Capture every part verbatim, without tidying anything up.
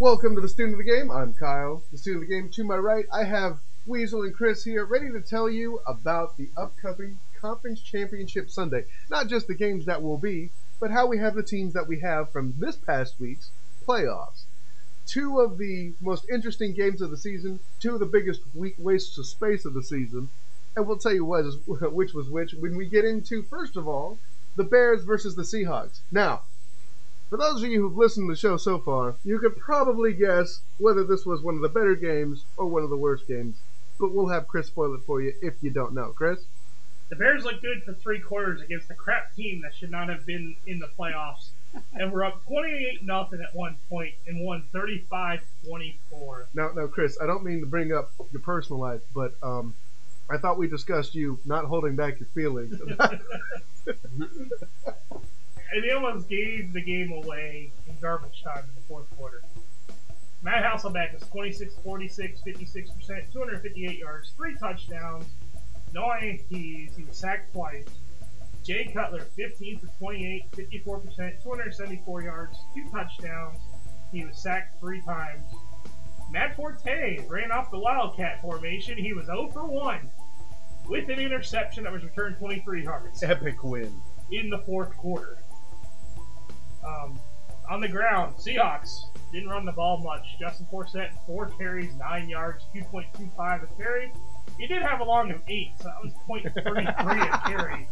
Welcome to the Student of the Game. I'm Kyle, the Student of the Game. To my right, I have Weasel and Chris here, ready to tell you about the upcoming Conference Championship Sunday. Not just the games that will be, but how we have the teams that we have from this past week's playoffs. Two of the most interesting games of the season, two of the biggest weak wastes of space of the season, and we'll tell you what is, which was which when we get into, first of all, the Bears versus the Seahawks. Now, for those of you who've listened to the show so far, you could probably guess whether this was one of the better games or one of the worst games, but we'll have Chris spoil it for you if you don't know. Chris? The Bears looked good for three quarters against a crap team that should not have been in the playoffs, and were up twenty-eight nothing at one point and won thirty-five twenty-four. Now, now, Chris, I don't mean to bring up your personal life, but um, I thought we discussed you not holding back your feelings. And they almost gave the game away in garbage time in the fourth quarter. Matt Hasselbeck was twenty-six forty-six, fifty-six percent, two hundred fifty-eight yards, three touchdowns, no I N Ts. He was sacked twice. Jay Cutler, fifteen for twenty-eight, fifty-four percent, two hundred seventy-four yards, two touchdowns. He was sacked three times. Matt Forte ran off the Wildcat formation. He was zero for one with an interception that was returned twenty-three yards. Epic win. In the fourth quarter. Um, on the ground, Seahawks didn't run the ball much. Justin Forsett, four carries, nine yards, two point two five a carry. He did have a long of eight, so that was point three three a carry.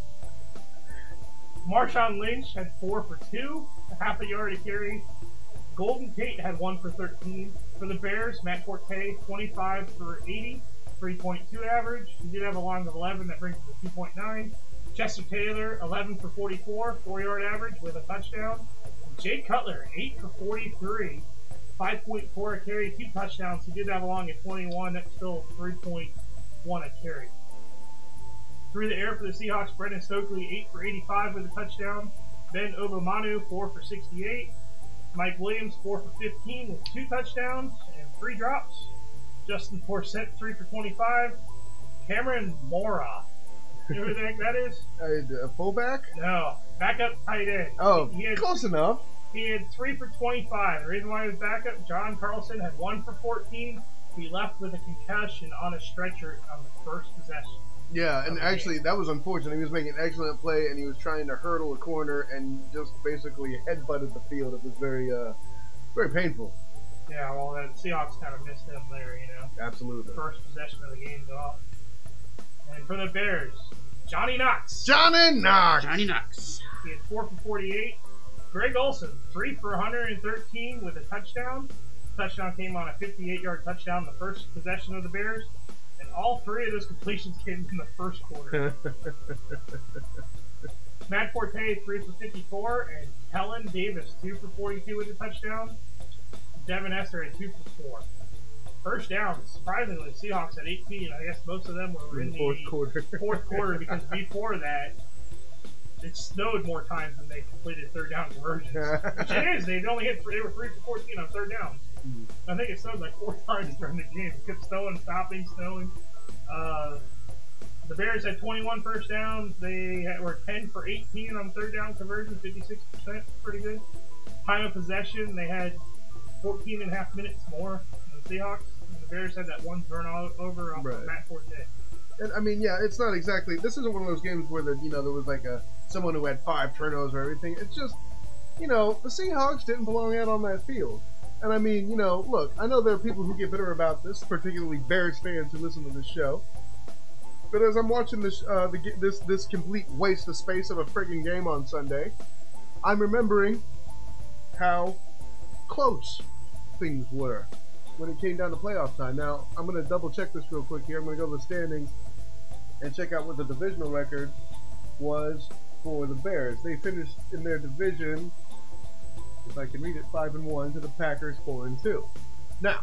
Marshawn Lynch had four for two, a half a yard a carry. Golden Tate had one for thirteen. For the Bears, Matt Forte, twenty-five for eighty, three point two average. He did have a long of eleven, that brings it to two point nine. Chester Taylor, eleven for forty-four, four yard average with a touchdown. Jay Cutler, eight for forty-three, five point four a carry, two touchdowns. He did have a long at twenty-one, that's still three point one a carry. Through the air for the Seahawks, Brendan Stokely, eight for eighty-five with a touchdown. Ben Obomanu, four for sixty-eight. Mike Williams, four for fifteen with two touchdowns and three drops. Justin Forsett, three for twenty-five. Cameron Mora. You know who the heck that is? Uh, a fullback? No. Backup tight end. Oh, he had, close enough. He had three for twenty-five. The reason why he was backup, John Carlson had one for fourteen. He left with a concussion on a stretcher on the first possession. Yeah, and actually that was unfortunate. He was making an excellent play, and he was trying to hurdle a corner and just basically headbutted the field. It was very, uh, very painful. Yeah, well, the Seahawks kind of missed him there, you know. Absolutely. First possession of the game's off. And for the Bears, Johnny Knox. Johnny Knox. Johnny Knox. He had four for forty-eight. Greg Olson, three for one hundred thirteen with a touchdown. The touchdown came on a fifty-eight yard touchdown, the first possession of the Bears. And all three of those completions came in the first quarter. Matt Forte, three for fifty-four. And Helen Davis, two for forty-two with a touchdown. Devin Esser had two for four. First down, surprisingly, the Seahawks had eighteen. I guess most of them were in, in the the fourth quarter. fourth quarter because before that, it snowed more times than they completed third down conversions. Which it is. They only hit. They were three for fourteen on third down. Mm. I think it snowed like four times during the game. It kept snowing, stopping, snowing. Uh, the Bears had twenty-one first downs. They had, were ten for eighteen on third down conversions, fifty-six percent. Pretty good. Time of possession, they had fourteen and a half minutes more than the Seahawks. And the Bears had that one turnover off right. of Matt Forte. And, I mean, yeah, it's not exactly. This isn't one of those games where the, you know there was like a someone who had five turnovers or everything. It's just, you know, the Seahawks didn't belong out on that field. And I mean, you know, look, I know there are people who get bitter about this, particularly Bears fans who listen to this show. But as I'm watching this, uh, the, this, this complete waste of space of a friggin' game on Sunday, I'm remembering how close things were when it came down to playoff time. Now, I'm going to double check this real quick here. I'm going to go to the standings and check out what the divisional record was for the Bears. They finished in their division, if I can read it, five and one to the Packers four and two. Now,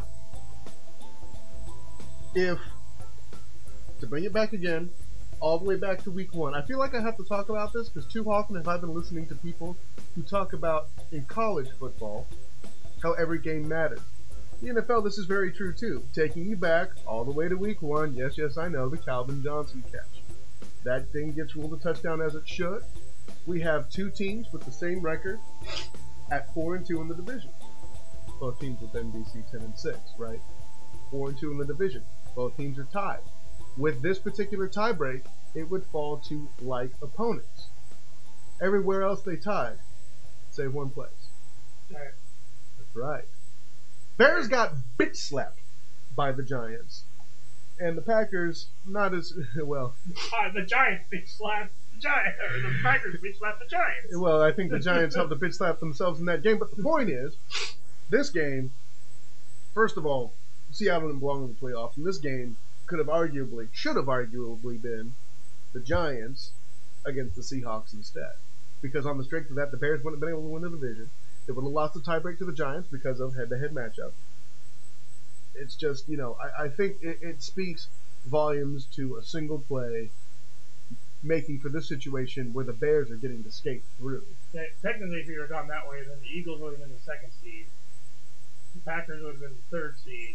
if to bring it back again, all the way back to week one, I feel like I have to talk about this because too often have I been listening to people who talk about in college football how every game matters. The N F L, this is very true too. Taking you back all the way to week one, yes, yes, I know, the Calvin Johnson catch. That thing gets ruled a touchdown as it should. We have two teams with the same record at four and two in the division. Both teams with N B C ten and six, right? Four and two in the division. Both teams are tied. With this particular tiebreak, it would fall to like opponents. Everywhere else they tied, save one place. Right. That's right. Bears got bitch slapped by the Giants, and the Packers not as well. Uh, the Giants bitch slapped the Giants, or the Packers bitch slapped the Giants. Well, I think the Giants helped the bitch slap themselves in that game. But the point is, this game, first of all, Seattle didn't belong in the playoffs, and this game could have arguably, should have arguably been the Giants against the Seahawks instead. Because on the strength of that, the Bears wouldn't have been able to win the division. They would have lost the tiebreak to the Giants because of head-to-head matchup. It's just, you know, I, I think it, it speaks volumes to a single play making for this situation where the Bears are getting to skate through. Te- Technically, if you would have gone that way, then the Eagles would have been the second seed. The Packers would have been the third seed.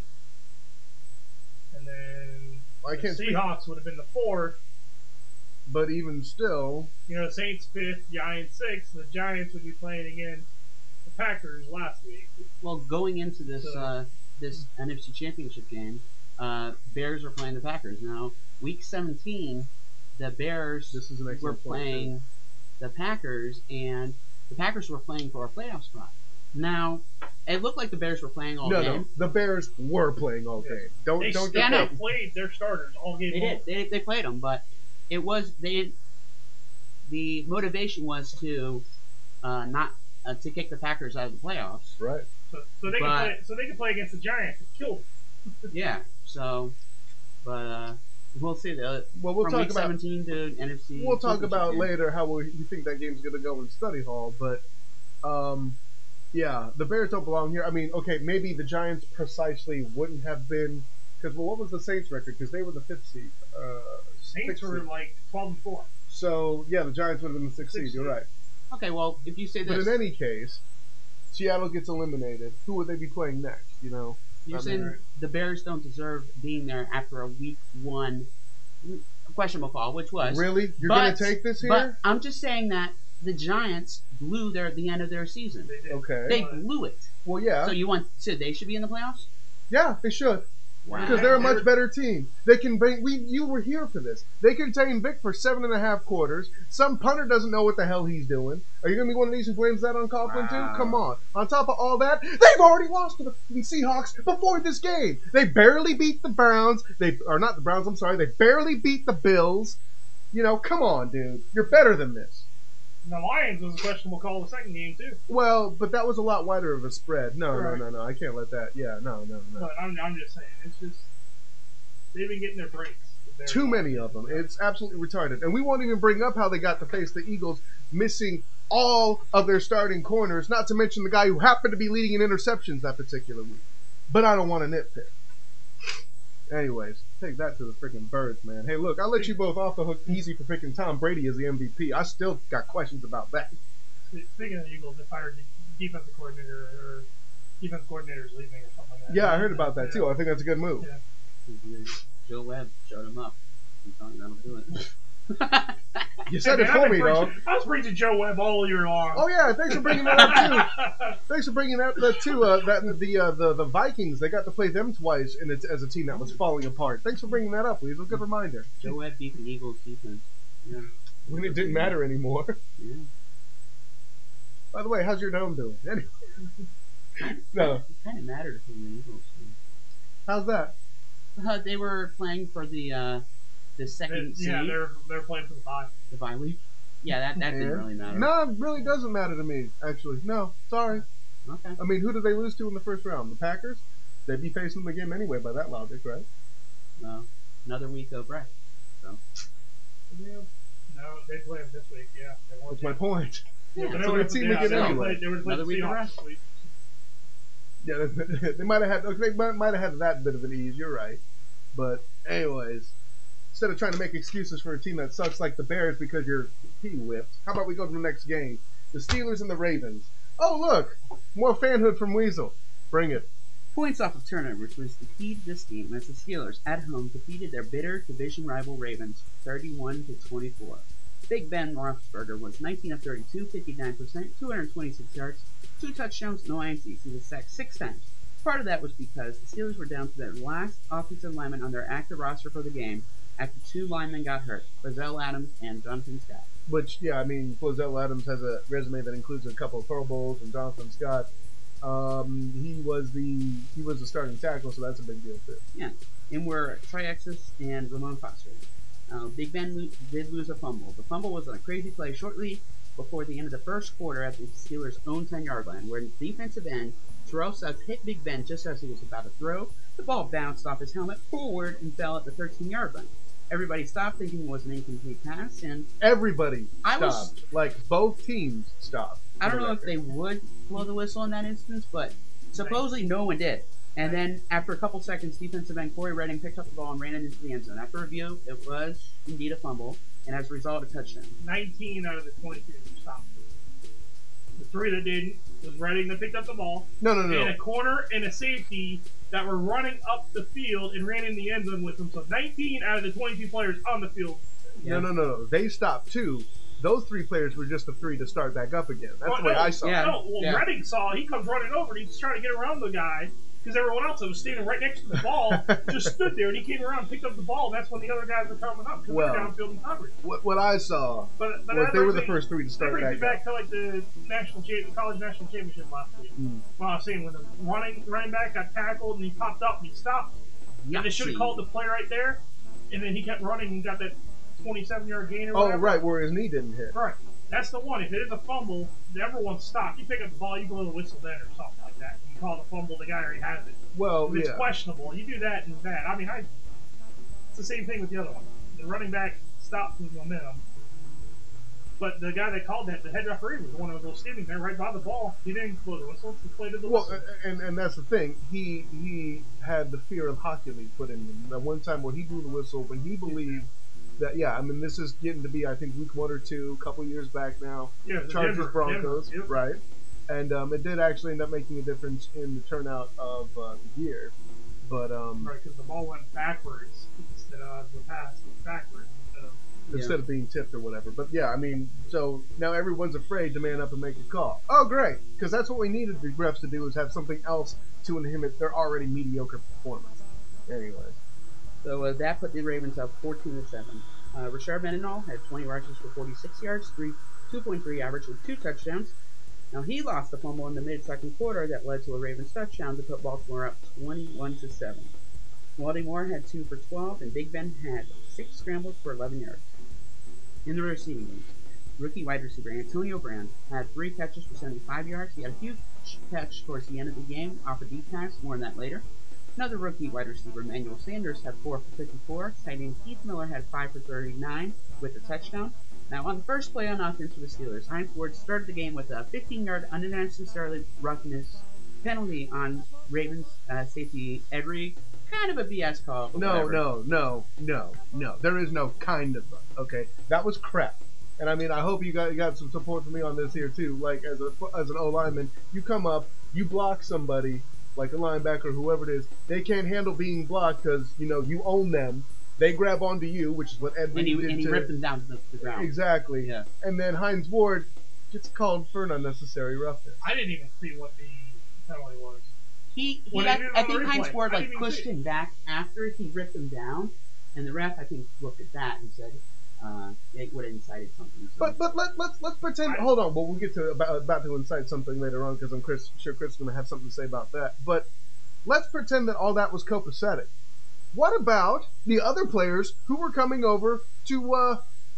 And then I the can't speak- Seahawks would have been the fourth. But even still, You know, Saints fifth, Giants sixth. The Giants would be playing against the Packers last week. Well, going into this So- uh, this N F C Championship game, uh, Bears were playing the Packers. Now, Week seventeen, the Bears this is an were excellent point, playing the Packers, and the Packers were playing for a playoff spot. Now, it looked like the Bears were playing all No, game. no, the Bears were playing all Yeah. game. Don't They, don't they get no. that. played their starters all game They long. did. They, they played them, but it was they. Didn't, the motivation was to uh, not uh, to kick the Packers out of the playoffs. Right. So, so they But- can play. So they can play against the Giants and kill them. Yeah. So, but uh, we'll see. The Well, we'll from talk week about seventeen to N F C. we'll talk championship about game. later how we, we think that game's going to go in study hall, but um, yeah, the Bears don't belong here. I mean, okay, maybe the Giants precisely wouldn't have been because well, what was the Saints record? Because they were the fifth seed. Uh, Saints sixth were seed. like twelve and four. So yeah, the Giants would have been the sixth seed. Sixth You're seed. right. Okay. Well, if you say But this, in any case, Seattle gets eliminated. Who would they be playing next? You know. you're I mean, saying right. the Bears don't deserve being there after a week one questionable call, which was Really? You're But- going to take this here? But I'm just saying that the Giants blew their the end of their season. They did. Okay. They blew it. well, yeah. So you want so they should be in the playoffs? yeah, they should. Wow. Because they're a They're- much better team. They can bring. We you were here for this. They contain Vic for seven and a half quarters. Some punter doesn't know what the hell he's doing. Are you gonna be one of these who blames that on Coughlin Wow. too? Come on. On top of all that, they've already lost to the f***ing Seahawks before this game. They barely beat the Browns. They are not the Browns. I'm sorry. They barely beat the Bills. You know, come on, dude. You're better than this. And the Lions was a questionable call the second game too. Well, but that was a lot wider of a spread. No, Right. no, no, no. I can't let that. Yeah, no, no, no. But I'm, I'm just saying, it's just they've been getting their breaks. They're- Too many of them. It's absolutely retarded. And we won't even bring up how they got to face the Eagles missing all of their starting corners, not to mention the guy who happened to be leading in interceptions that particular week. But I don't want to nitpick. Anyways, take that to the freaking birds, man. Hey, look, I let you both off the hook easy for picking Tom Brady as the M V P. I still got questions about that. Speaking of the Eagles, they fired the defensive coordinator or defensive coordinator's leaving or something like that. Yeah, I heard about that too. I think that's a good move. Yeah. Joe Webb showed him up. I'm telling you, that'll do it. You said Hey, it man, for I've me, been dog. preaching- I was preaching Joe Webb all year long. Oh yeah, thanks for bringing that up too. Thanks for bringing that, that too. Uh, that the uh, the the Vikings, they got to play them twice in it, as a team that was falling apart. Thanks for bringing that up, Weasel. Good reminder. Joe Webb beat the Eagles defense. Yeah. When it didn't matter anymore. Yeah. By the way, how's your dome doing? Anyway. No, It kind of mattered for the Eagles. how's that? Uh, they were playing for the uh, the second yeah, seed, they're they're playing for the bye. the bye week. Yeah, that, that didn't Yeah. really matter. No, it really doesn't matter to me. Actually, no. Sorry. Okay. I mean, who did they lose to in the first round? The Packers. They'd be facing them again anyway, by that logic, right? No. Another week of rest. So. Yeah. No, they play them this week. Yeah, they won. That's my point. Yeah. But It's they a would've- good team yeah, again they would've anyway. played- They would have played Another the week of Seahawks rest. this week. Yeah, they, they might have had. They might, might have had that bit of an ease. You're right. But anyways, instead of trying to make excuses for a team that sucks like the Bears because you're P-whipped, how about we go to the next game? The Steelers and the Ravens. Oh look, more fanhood from Weasel. Bring it. Points off of turnovers was the key to this game as the Steelers at home defeated their bitter division rival Ravens thirty-one to twenty-four. Big Ben Roethlisberger was nineteen of thirty-two, fifty-nine percent, two hundred twenty-six yards, two touchdowns, no I N Ts. He was sacked six times. Part of that was because the Steelers were down to their last offensive lineman on their active roster for the game after two linemen got hurt, Flozell Adams and Jonathan Scott. Which, yeah, I mean, Flozell Adams has a resume that includes a couple of Pro Bowls, and Jonathan Scott, um, he was the he was the starting tackle, so that's a big deal too. Yeah, and were Triaxis and Ramon Foster. Uh, Big Ben lo- did lose a fumble. The fumble was on a crazy play shortly before the end of the first quarter at the Steelers' own ten-yard line, where the defensive end Terrell Suggs hit Big Ben just as he was about to throw. The ball bounced off his helmet forward and fell at the thirteen-yard line. Everybody stopped thinking it was an incomplete pass, and Everybody I was- stopped. Like, both teams stopped. I don't for the know if record. they would blow the whistle in that instance, but supposedly no one did. And then after a couple seconds, defensive end Corey Redding picked up the ball and ran it into the end zone. After review, it was indeed a fumble, and as a result, a touchdown. nineteen out of the twenty-two that stopped. The three that didn't was Redding that picked up the ball, No, no, no. and no. a corner and a safety that were running up the field and ran in the end zone with them. So nineteen out of the twenty-two players on the field. No, no, no, no. They stopped too. Those three players were just the three to start back up again. That's Oh, the way no, I saw yeah. it. No, well, Yeah. Redding saw it. He comes running over and he's trying to get around the guy because everyone else that was standing right next to the ball just stood there, and he came around and picked up the ball, and that's when the other guys were coming up because Well, they're downfield in coverage. What, what I saw But, but was that they were brings the me- first three to That start brings me back up. back to like the national cha- college national championship last week. Mm. Well, I was saying when the running running back got tackled and he popped up and he stopped, and they should have Yahtzee. called the play right there, and then he kept running and got that twenty-seven yard gain or Oh, whatever. right, where his knee didn't hit. Right. That's the one. If it is a fumble, everyone stop. You pick up the ball, you blow the whistle then or something like that. You call it a fumble, the guy already has it. Well, If it's yeah. questionable, you do that and that. I mean, I. It's the same thing with the other one. The running back stopped his momentum. But the guy that called that, the head referee, was the one that was standing there right by the ball. He didn't blow the whistle. He played the Well, whistle. and, and that's the thing. He he had the fear of Hercules put in him. That one time where he blew the whistle when he believed that, yeah, I mean, this is getting to be, I think, week one or two, a couple years back now. yeah, the Chargers Denver, Broncos, Denver, yep. right? And um, it did actually end up making a difference in the turnout of uh, the year. But um, Right, because the ball went backwards instead of the pass went backwards instead of. Yeah. instead of being tipped or whatever. But yeah, I mean, so now everyone's afraid to man up and make a call. Oh, great, because that's what we needed the refs to do, is have something else to inhibit their already mediocre performance. Anyways. So uh, that put the Ravens up fourteen to seven. Uh, Rashard Mendenhall had twenty rushes for forty-six yards, three, two point three average with two touchdowns. Now he lost the fumble in the mid-second quarter that led to a Ravens touchdown to put Baltimore up twenty-one to seven. Wally Moore had two for twelve, and Big Ben had six scrambles for eleven yards. In the receiving game, rookie wide receiver Antonio Brown had three catches for seventy-five yards. He had a huge catch towards the end of the game off a deep pass. More on that later. Another rookie wide receiver, Emmanuel Sanders, had four for fifty-four. Tight end Keith Miller had five for thirty-nine with a touchdown. Now, on the first play on offense for the Steelers, Hines Ward started the game with a fifteen-yard unnecessary roughness penalty on Ravens uh, safety Ed Reed. Kind of a B S call. but No, whatever. no, no, no, no. There is no kind of, okay? That was crap. And I mean, I hope you got you got some support from me on this here too. Like as a as an O lineman, you come up, you block somebody, like a linebacker, or whoever it is. They can't handle being blocked because you know you own them. They grab onto you, which is what Ed And Reed he, did and he to ripped him down to the, the ground. exactly. Yeah. And then Hines Ward gets called for an unnecessary roughness. I didn't even see what the penalty was. He, he When got, they did it I on the think Hines replay, Ward I like didn't even pushed see it. him back after he ripped him down, and the ref I think looked at that and said uh, it would have incited something. So. But but let let's let's pretend. I- hold on, well we'll get to about about to incite something later on because I'm Chris, sure Chris is going to have something to say about that. But let's pretend that all that was copacetic. What about the other players who were coming over to uh,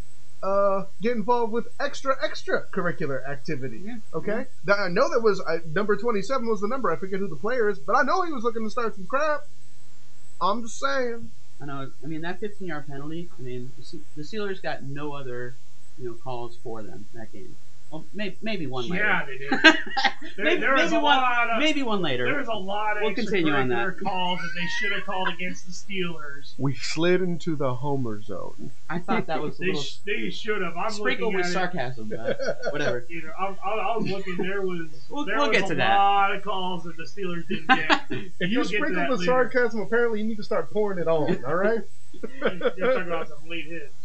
uh, get involved with extra extracurricular activity? Yeah. Okay, That- I know that was uh, number twenty-seven was the number. I forget who the player is, but I know he was looking to start some crap. I'm just saying. I know. I mean that fifteen-yard penalty. I mean the, Se- the Steelers got no other you know calls for them that game. Well, maybe maybe one later. Yeah, they did. There, maybe, there was maybe a one. lot of maybe one later. there was a lot of We'll continue on that. extracurricular calls that they should have called against the Steelers. We slid into the Homer zone. I thought that was a They little sh- they should have. I'm sprinkled looking with at it. sarcasm, but whatever. You know, I, I, I was looking. There was We'll- there we'll was get a to that. lot of calls that the Steelers didn't get. If You'll you get to sprinkle that with later. sarcasm, apparently you need to start pouring it on. All right. You're talking about some late hits.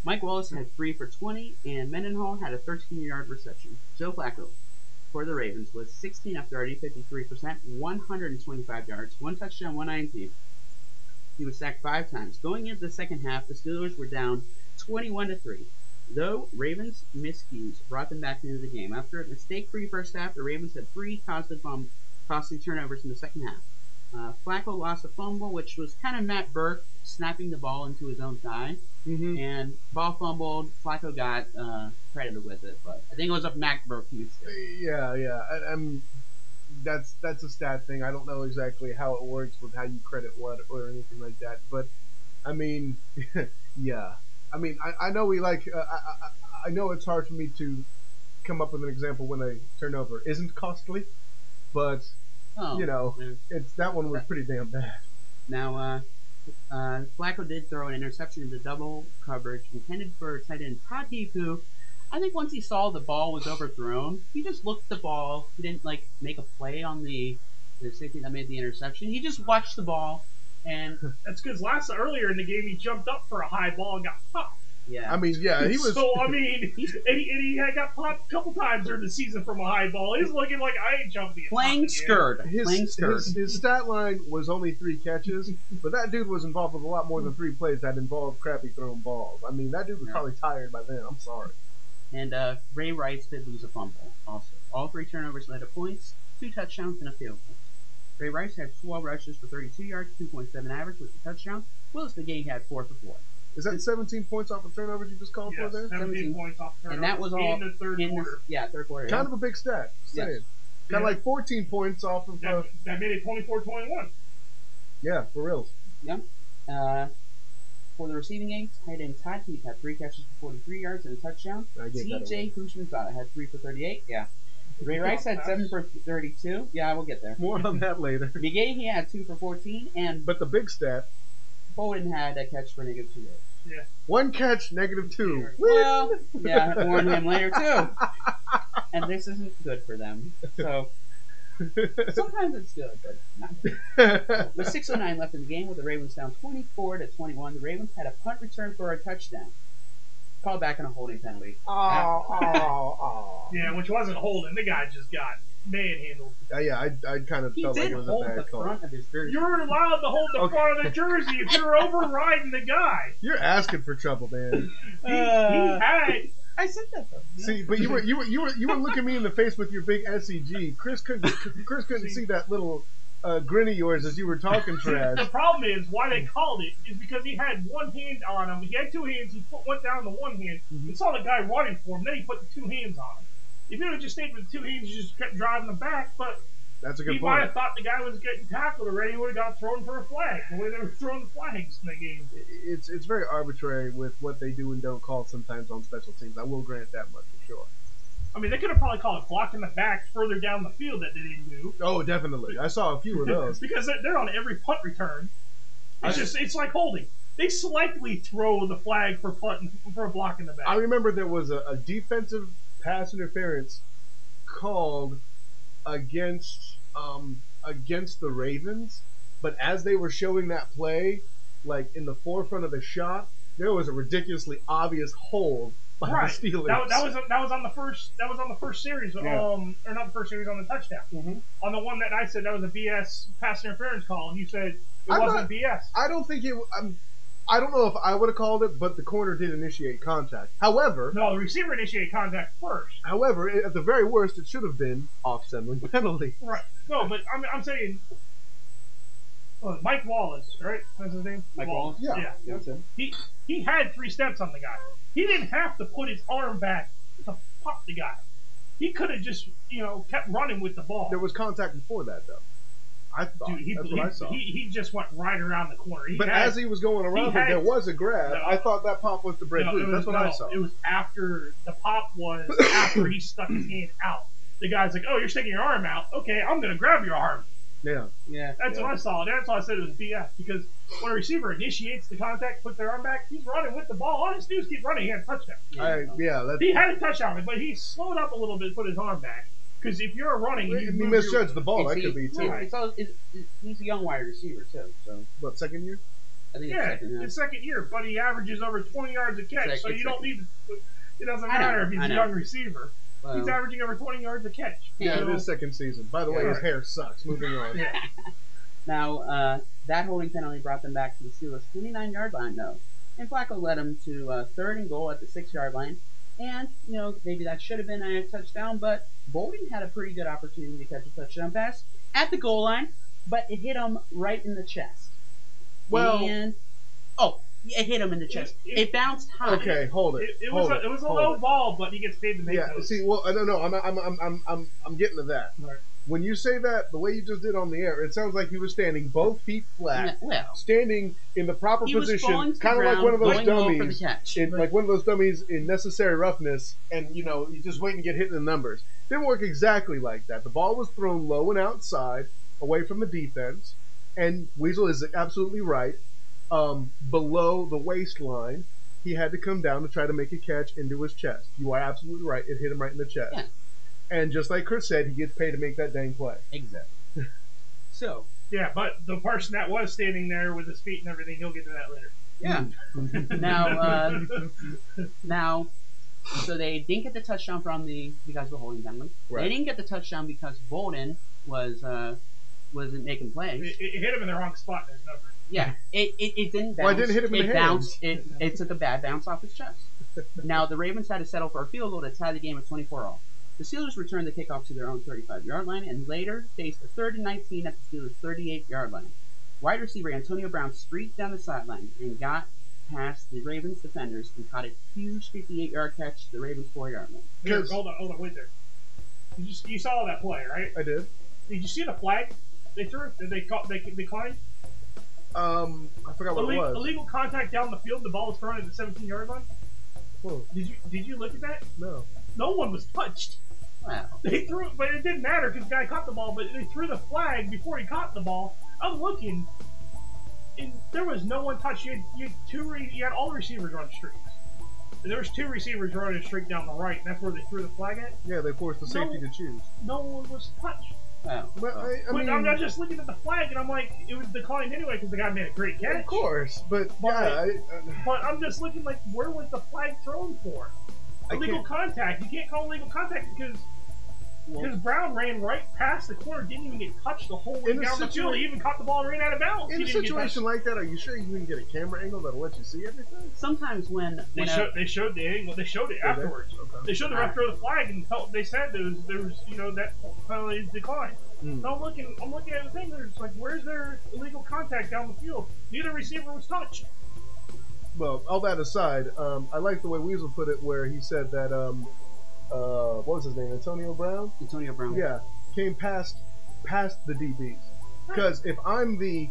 Mike Wallace had three for twenty, and Mendenhall had a thirteen-yard reception. Joe Flacco for the Ravens was sixteen of thirty, fifty-three percent, one hundred twenty-five yards, one touchdown, one I N T. He was sacked five times. Going into the second half, the Steelers were down twenty-one to three. Though Ravens' miscues brought them back into the game. After a mistake-free first half, the Ravens had three costly, fum- costly turnovers in the second half. Uh, Flacco lost a fumble, which was kind of Matt Burke snapping the ball into his own thigh. Mm-hmm. And ball fumbled. Flacco got uh, credited with it, but I think it was up Matt Burke who missed it. Yeah, yeah. I, I'm. That's that's a stat thing. I don't know exactly how it works with how you credit what or anything like that. But I mean, yeah. I mean, I, I know we like. Uh, I, I I know it's hard for me to come up with an example when a turnover isn't costly, but Oh, you know, yeah. it's that one was pretty damn bad. Now, uh, uh, Flacco did throw an interception into double coverage intended for tight end Todd Heap, who I think once he saw the ball was overthrown, he just looked at the ball. He didn't like make a play on the the safety that made the interception. He just watched the ball, and That's because last earlier in the game he jumped up for a high ball and got popped. yeah, I mean, yeah, he was. So I mean, and he, and he had got popped a couple times during the season from a high ball. He's looking like I ain't jumping. and playing popping skirt, His, playing skirt. his, his stat line was only three catches, but that dude was involved with a lot more than three plays that involved crappy thrown balls. I mean, that dude was Yeah. probably tired by then. I'm sorry. And uh, Ray Rice did lose a fumble also. All three turnovers led to points, two touchdowns, and a field goal. Ray Rice had twelve rushes for thirty-two yards, two point seven average with a touchdown. Willis McGahee had four for four. Is that seventeen points off of turnovers you just called Yes, for there? seventeen seventeen. points off turnovers And that was all in the third in quarter. this, yeah, third quarter. Kind yeah. of a big stat. Just Yes. saying. Kind of Yeah. like fourteen points off of. Uh, That, that made it twenty-four twenty-one. yeah, for reals. Uh, for the receiving game, tight end Todd Heap had three catches for forty-three yards and a touchdown. I gave that T J Hushmanzada had three for thirty-eight. Yeah. Ray Rice had seven for thirty-two. Yeah, we'll get there. More on that later. McGahee had two for fourteen, and But the big stat: Bowden had a catch for negative two. one catch, negative two. Well, yeah, more on him later too. And this isn't good for them. So sometimes it's good, but not. With six oh nine left in the game, with the Ravens down twenty-four to twenty-one, the Ravens had a punt return for a touchdown. Called back on a holding penalty. Oh, oh, oh. Yeah, which wasn't holding. The guy just got manhandled. Uh, yeah, I, I kind of He felt like did it was a hold the bad call. front of his jersey. You're allowed to hold the Okay. front of the jersey if you're overriding the guy. You're asking for trouble, man. He, Uh, he had. I said that though. See, but you were you were you were you were looking me in the face with your big S E G. Chris couldn't Chris couldn't see that little uh, grin of yours as you were talking trash. The problem is why they called it is because he had one hand on him. He had two hands. He put, went down the one hand. Mhm. He saw the guy running for him. Then he put the two hands on him. If he would have just stayed with the two hands, he just kept driving him back. But That's a he good might point. have thought the guy was getting tackled already. He would have got thrown for a flag. The way they were throwing the flags in the game. It's it's very arbitrary with what they do and don't call sometimes on special teams. I will grant that much for sure. I mean, they could have probably called it blocking the back further down the field that they didn't do. Oh, definitely. I saw a few of those. Because they're, they're on every punt return. It's I- just it's like holding. They selectively throw the flag for punt for blocking the back. I remember there was a, a defensive pass interference called against um, against the Ravens, but as they were showing that play, like in the forefront of the shot, there was a ridiculously obvious hold by Right. the Steelers. That, that was that was on the first that was on the first series, Yeah. um, or not the first series on the touchdown. Mhm. On the one that I said that was a B S pass interference call, and you said it I'm wasn't not- B S. I don't think it. I'm, I don't know if I would have called it, but the corner did initiate contact. However, No, the receiver initiated contact first. however, at the very worst, it should have been off-settling penalty. Right. No, but I'm I'm saying. uh, Mike Wallace, right? That's his name. Mike Wallace? Yeah. Yeah. That's it. He he had three steps on the guy. He didn't have to put his arm back to pop the guy. He could have just, you know, kept running with the ball. There was contact before that, though. I thought. Dude, he, That's he, what I saw. he, he just went right around the corner. He But had, as he was going around, he it, had- there was a grab. No. I thought that pop was to break no, loose. it That's was, what no, I saw. It was after the pop was after he stuck his hand out. The guy's like, "Oh, you're sticking your arm out. Okay, I'm gonna grab your arm." Yeah. Yeah. That's yeah. what I saw. That's why I said it was B S. Because when a receiver initiates the contact, puts their arm back, he's running with the ball. All he has to do is keep running. He had a touchdown. I, yeah. That's, He had a touchdown, but he slowed up a little bit, put his arm back. Because if you're running, and he you move your- misjudged the ball. It's That he- could be too. It's all, it's, it's, he's a young wide receiver too. So What, second year? I think it's Yeah, second. Yeah. his second year, but he averages over twenty yards a catch, Sec- so it's you don't second. need to. It doesn't I know, matter if he's I a know. young receiver. Well, He's averaging over twenty yards a catch. Yeah, So- it is second season. By the way, Yeah. his hair sucks. Moving on. Yeah. Now, uh, that holding penalty brought them back to the Steelers' twenty-nine-yard line, though. And Flacco led them to uh, third and goal at the six-yard line. And, you know, maybe that should have been a touchdown, but Bolden had a pretty good opportunity to catch a touchdown pass at the goal line, but it hit him right in the chest. Well- and, oh, it hit him in the chest. It- It, bounced high. Okay, hold it. It, it hold was a, it was a hold low it. ball, but he gets paid to make Yeah, those. see, well, I don't know. I'm, I'm, I'm, I'm, I'm, I'm getting to that. Right. When you say that, the way you just did on the air, it sounds like he was standing both feet flat, Well, standing in the proper he was falling position, to the kind of like ground, one of those going low for the dummies, catch. in, like one of those dummies in Necessary Roughness, and you know, you just wait and get hit in the numbers. Didn't work exactly like that. The ball was thrown low and outside, away from the defense, and Weasel is absolutely right. Um, below the waistline, he had to come down to try to make a catch into his chest. You are absolutely right. It hit him right in the chest. Yeah. And just like Chris said, he gets paid to make that dang play. Exactly. So, Yeah, but the person that was standing there with his feet and everything, he'll get to that later. yeah. now, uh, now, so they didn't get the touchdown from the because of the holding penalty. Right. They didn't get the touchdown because Bolden was uh, wasn't making plays. It, it hit him in the wrong spot in his number. Yeah, it, it, it didn't bounce. Well, it didn't hit him in it the bounced. It, it took a bad bounce off his chest. Now, the Ravens had to settle for a field goal to tie the game at twenty-four all. The Steelers returned the kickoff to their own thirty-five-yard line and later faced a third and nineteen at the Steelers' thirty-eight-yard line. Wide receiver Antonio Brown streaked down the sideline and got past the Ravens defenders and caught a huge fifty-eight-yard catch to the Ravens' four-yard line. Here, Because- hold on, hold on, wait there. You, just, you saw that play, right? I did. Did you see the flag they threw? Did they call, they declined? Um, I forgot what Illegal, it was. illegal contact down the field. The ball was thrown at the seventeen-yard line. Whoa, Did you did you look at that? no. No one was touched. Wow. They threw, but it didn't matter because the guy caught the ball. But they threw the flag before he caught the ball. I'm looking, and there was no one touched. You had, you had two. Re, you had all receivers running streaks. And there was two receivers running a streak down the right, and that's where they threw the flag at. Yeah, they forced the safety No. to choose. No one was touched. Wow. But I, I But mean, I'm not just looking at the flag, and I'm like, it was declined anyway because the guy made a great catch. of course, but But- yeah, I, uh, But I'm just looking like, where was the flag thrown for? I Illegal can't- contact. You can't call illegal contact because because Brown ran right past the corner, didn't even get touched the whole way In a down the field. situa- He even caught the ball and ran out of bounds. in He a didn't get situation touched. like that, are you sure you can get a camera angle that'll let you see everything? Sometimes when, They when a, showed, they showed the angle. They showed it Did they? afterwards. Okay. They showed the ref throw the flag and told, they said there was there was you know that penalty is declined. Hmm. So I'm looking I'm looking at the thing. There's like, where's their illegal contact down the field? Neither receiver was touched. Well, all that aside, um, I like the way Weasel put it, where he said that um, uh, what was his name, Antonio Brown? Antonio Brown. Yeah, came past past the D Bs. Because if I'm the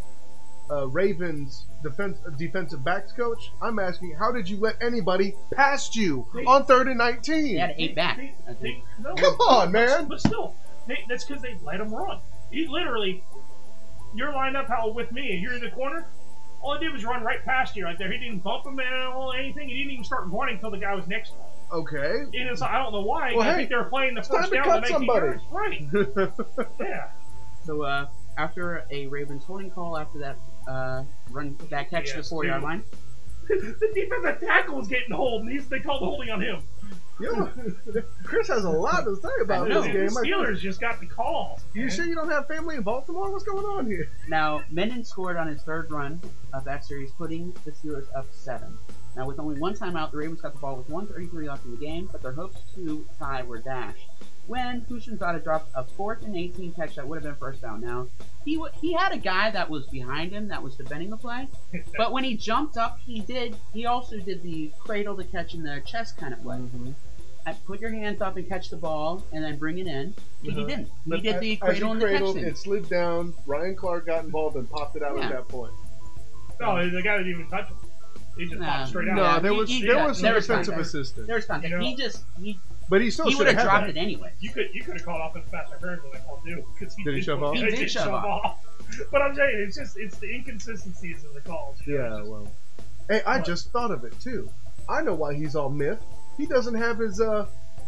uh, Ravens defense, defensive backs coach, I'm asking, how did you let anybody past you They- on third and nineteen? He had eight back. They, I they, think. no, Come on, man. But still, they, that's because they let him run. He literally, you're lined up how with me, and you're in the corner. All he did was run right past you right there. He didn't bump him or anything. He didn't even start running until the guy was next to him. Okay. And it's, I don't know why. Well, I hey, think they were playing the it's first time to down cut to nineteen somebody. yards. Right. Yeah. So uh, after a Ravens holding call after that uh, run that catch to the Yes, four yard dude. line, The defensive tackle was getting hold, and he's, they called holding on him. Yeah. Chris has a lot to say about I know. this The game. I- Steelers just got the call. You sure you don't have family in Baltimore? What's going on here? now Menden scored on his third run of that series, putting the Steelers up seven. Now with only one timeout, the Ravens got the ball with one thirty-three left in the game, but their hopes to tie were dashed when Hushinzada dropped a fourth and eighteen catch that would have been first down. Now he w- he had a guy that was behind him that was defending the play, but when he jumped up, he did he also did the cradle to catch in the chest kind of play. Mm-hmm. Uh, Put your hands up and catch the ball, and then bring it in. He Uh-huh. didn't. He But did the as cradle he and the catch cradled, thing. it slid down. Ryan Clark got involved and popped it out Yeah. at that point. No, the guy didn't even touch him. He just Nah. popped straight out. No, Yeah, there he- was he- there yeah, was some there was defensive contact. assistance, There's contact. You know- he just he, but he still he should would have have had dropped that. it anyway. You could you could have called offensive pass interference when they called too. Because he Did he shove off? He did shove off. But I'm saying it's just it's the inconsistencies of the calls. you know, Yeah, it's just- well. Hey, I What? just thought of it too. I know why he's all miffed. He doesn't have his uh,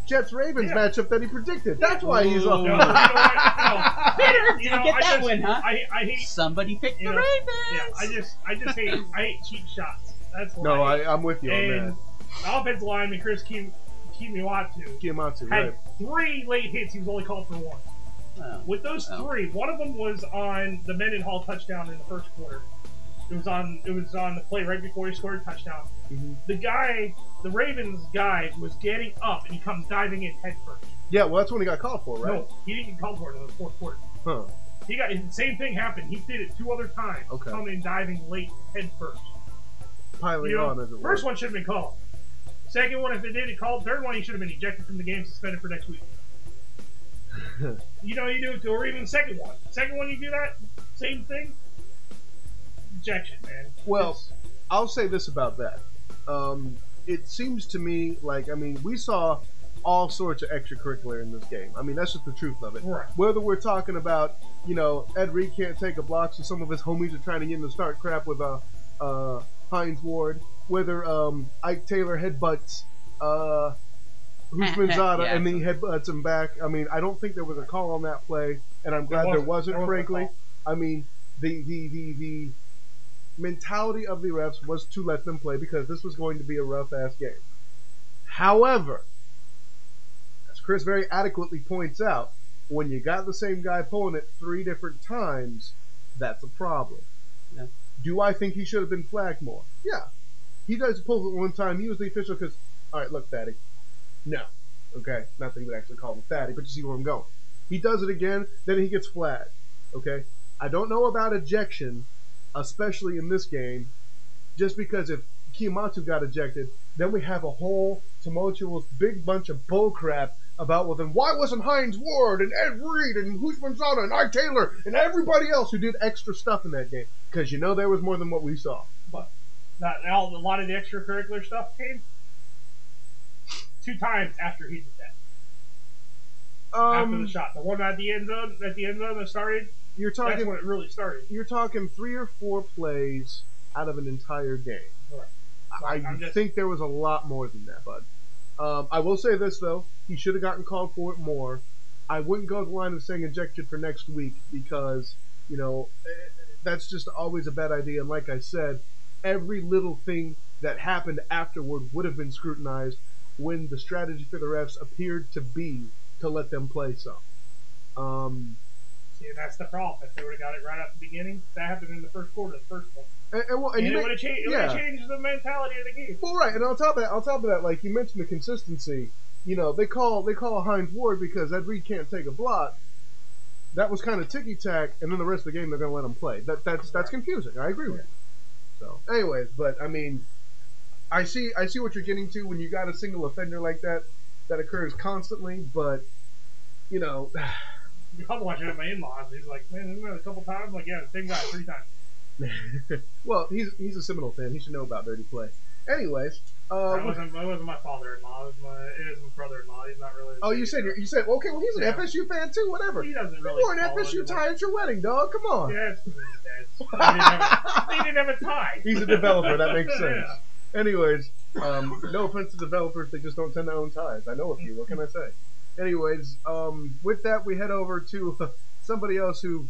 Jets Ravens Yeah. matchup that he predicted. That's why he's Ooh. off. No, you know what? Peter, No, did you you know, get I that just, one, huh? I, I hate. Somebody picked You the know, Ravens. Yeah, I just, I just hate, I hate cheap shots. That's what No, I, hate. I, I'm with you on And that. the offensive lineman Chris Kim, Kimiwatu Kiyamatsu, had right? three late hits. He was only called for one. Oh. With those Oh. three, one of them was on the Mendenhall touchdown in the first quarter. It was on, it was on the play right before he scored a touchdown. Mhm. The guy, the Ravens guy, was getting up and he comes diving in head first. Yeah, well, that's when he got called for, right? No, he didn't get called for it in the fourth quarter. Huh. He got the same thing happened. He did it two other times. Okay. Coming in diving late head first. Piling You know, on, as it first were. one should have been called. Second one, if they did it called. Third one, he should have been ejected from the game, suspended for next week. You know, you do it to, or even the second one. Second one, you do that, same thing. Ejection, man. Well, It's- I'll say this about that. Um, it seems to me like, I mean, we saw all sorts of extracurricular in this game. I mean, that's just the truth of it. right. Whether we're talking about, you know, Ed Reed can't take a block, so some of his homies are trying to get him to start crap with uh, uh, Hines Ward. Whether um, Ike Taylor headbutts uh, Husmanzada Yeah. and then he headbutts him back. I mean, I don't think there was a call on that play, and I'm glad there wasn't. wasn't, There wasn't a frankly. call. I mean, the, the, the, the mentality of the refs was to let them play because this was going to be a rough-ass game. However, as Chris very adequately points out, when you got the same guy pulling it three different times, that's a problem. Yeah. Do I think he should have been flagged more? Yeah. He does pull it one time. He was the official because, all right, look, Fatty. No. Okay? Not that he would actually call him Fatty, but you see where I'm going. He does it again, then he gets flagged. Okay? I don't know about ejection, especially in this game, just because if Kiyomatu got ejected, then we have a whole tumultuous big bunch of bullcrap about, well, then why wasn't Hines Ward and Ed Reed and Husmanzada and Ike Taylor and everybody else who did extra stuff in that game? Because you know there was more than what we saw. But not all, a lot of the extracurricular stuff came two times after he did that. after Um, the shot, the one at the end zone, at the end zone that started. you're That's talking when it really started. you're talking three or four plays out of an entire game. Right. I I'm just- think there was a lot more than that, bud. Um, I will say this though: he should have gotten called for it more. I wouldn't go the line of saying ejected for next week because you know eh, that's just always a bad idea. And like I said, every little thing that happened afterward would have been scrutinized when the strategy for the refs appeared to be to let them play some. Um, See, that's the problem. If they would have got it right at the beginning, that happened in the first quarter, the first one. and, and, well, and And, you it may- would have changed, it yeah. would've changed the mentality of the game. Well, right, and on top of that, on top of that, like you mentioned, the consistency. You know, they call they call Hines Ward because Ed Reed can't take a block. That was kind of ticky tack, and then the rest of the game they're going to let him play. That that's that's confusing. I agree with you. So, anyways, but I mean, I see I see what you're getting to when you got a single offender like that that occurs constantly. But you know, I was watching it at my in-laws. He's like, man, isn't that a couple times? I'm like, yeah, the same guy, three times. well, he's he's a Seminole fan. He should know about dirty play. Anyways, uh, That wasn't, that wasn't my father-in-law. It was my, it was my brother-in-law. He's not really. oh, you said you said okay. Well, he's an Yeah. F S U fan too. Whatever. He doesn't You really. wore an follow F S U it. tie at your wedding, dog. Come on. Yeah, it's because of his dad's. They didn't have a- they didn't have a tie. He's a developer. That makes sense. Yeah. Anyways, um, no offense to developers, they just don't tend to own ties. I know a few. What can I say? Anyways, um, with that, we head over to uh, somebody else who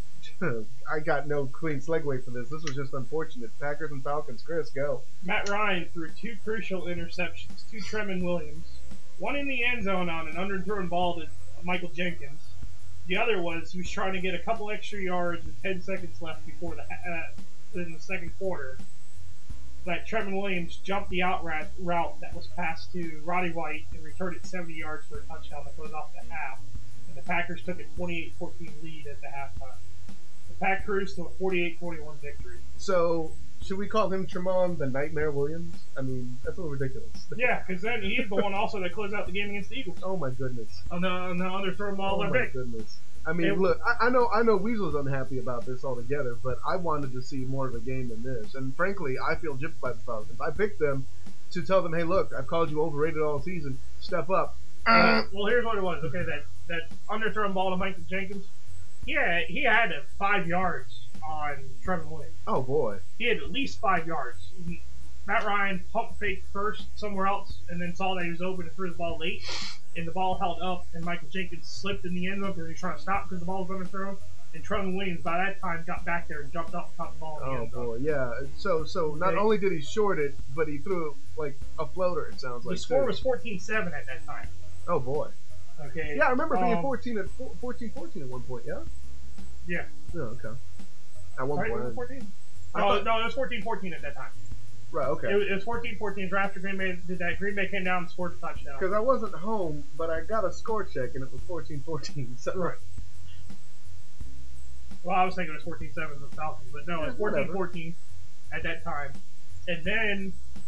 I got no clean segue for this. This was just unfortunate. Packers and Falcons. Chris, go. Matt Ryan threw two crucial interceptions to Tremon Williams. One in the end zone on an underthrown ball to Michael Jenkins. The other was he was trying to get a couple extra yards with ten seconds left before the uh, in the second quarter. That Tremon Williams jumped the out route, route that was passed to Roddy White and returned it seventy yards for a touchdown to close off the half. And the Packers took a twenty-eight fourteen lead at the halftime. The Pack cruised to a forty-eight forty-one victory. So, should we call him Tremon the Nightmare Williams? I mean, that's a little ridiculous. Yeah, because then he's the one also that closed out the game against the Eagles. Oh my goodness. On the, on the underthrown ball Oh that my big. goodness. I mean, It- look, I, I know I know Weasel's unhappy about this altogether, but I wanted to see more of a game than this. And frankly, I feel gypped by the Falcons. I picked them to tell them, hey, look, I've called you overrated all season. Step up. Uh, well, here's what it was. Okay, that, that underthrown ball to Michael Jenkins, yeah, he had uh, five yards on Trevor Williams. Oh, boy. He had at least five yards. He, Matt Ryan pump faked first somewhere else, and then saw that he was open and threw the ball late, and the ball held up, and Michael Jenkins slipped in the end zone because he was trying to stop because the ball was underthrown. And Trevin Williams, by that time, got back there and jumped up and caught the ball in the Oh end zone. boy, yeah. So so not Okay. only did he short it, but he threw it like a floater. It sounds like The score too. was fourteen seven at that time. Oh boy. Okay. Yeah, I remember being um, fourteen at fourteen fourteen at one point. Yeah. Yeah. Oh, okay. At one Right, was it point. fourteen? I No, thought- no, it was fourteen fourteen at that time. Right. Okay. It was, it was fourteen fourteen. After Green Bay did that, Green Bay came down and scored a touchdown. Because I wasn't home, but I got a score check and it was fourteen fourteen. So Right. Well, I was thinking it was fourteen seven with the Falcons, but no, it was Yeah, fourteen whatever. fourteen at that time. And then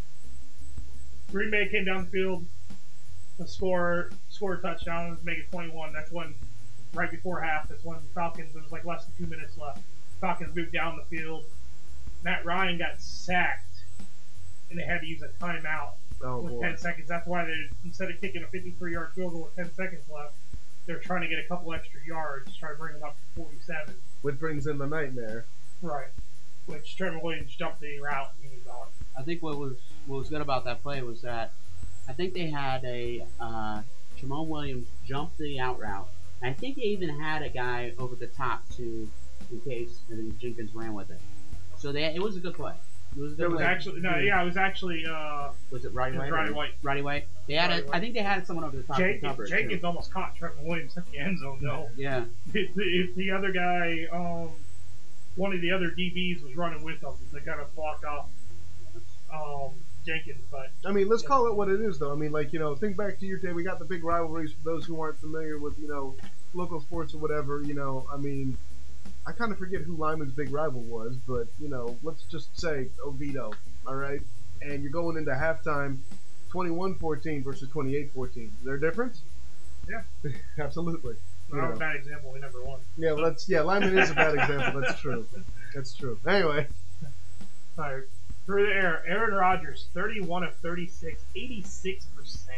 Green Bay came down the field to score score a touchdown and make it twenty-one. That's when, right before half, that's when the Falcons, there was like less than two minutes left. Falcons moved down the field. Matt Ryan got sacked, and they had to use a timeout Oh with boy. ten seconds. That's why they, instead of kicking a fifty-three yard field goal with ten seconds left, they're trying to get a couple extra yards, try to bring them up to forty-seven. Which brings in the nightmare. Right. Which Trevor Williams jumped the route and he was on. I think what was what was good about that play was that I think they had a uh, Jamal Williams jump the out route. I think they even had a guy over the top to, in case, and then Jenkins ran with it. So they it was a good play. It was a good It was play. actually no, yeah, it was actually uh, Was it Roddy it was White? Roddy or- White. Roddy White. They had Roddy a, White. I think they had someone over the top to Jenkins, cover it, too. Jenkins almost caught Trevor Williams at the end zone though. Yeah. If the, if the other guy, um, one of the other D Bs was running with him, they kind of blocked off um, Jenkins. But I mean, let's Yeah. call it what it is, though. I mean, like, you know, think back to your day. We got the big rivalries for those who aren't familiar with, you know, local sports or whatever. You know, I mean, I kind of forget who Lyman's big rival was, but, you know, let's just say Oviedo, all right? And you're going into halftime twenty-one fourteen versus twenty-eight fourteen. Is there a difference? Yeah. Absolutely. You not a know. bad example. We never won. Yeah, well, that's, yeah, Lyman is a bad example. That's true. That's true. Anyway. All right. Through the air, Aaron Rodgers, thirty-one of thirty-six, eighty-six percent.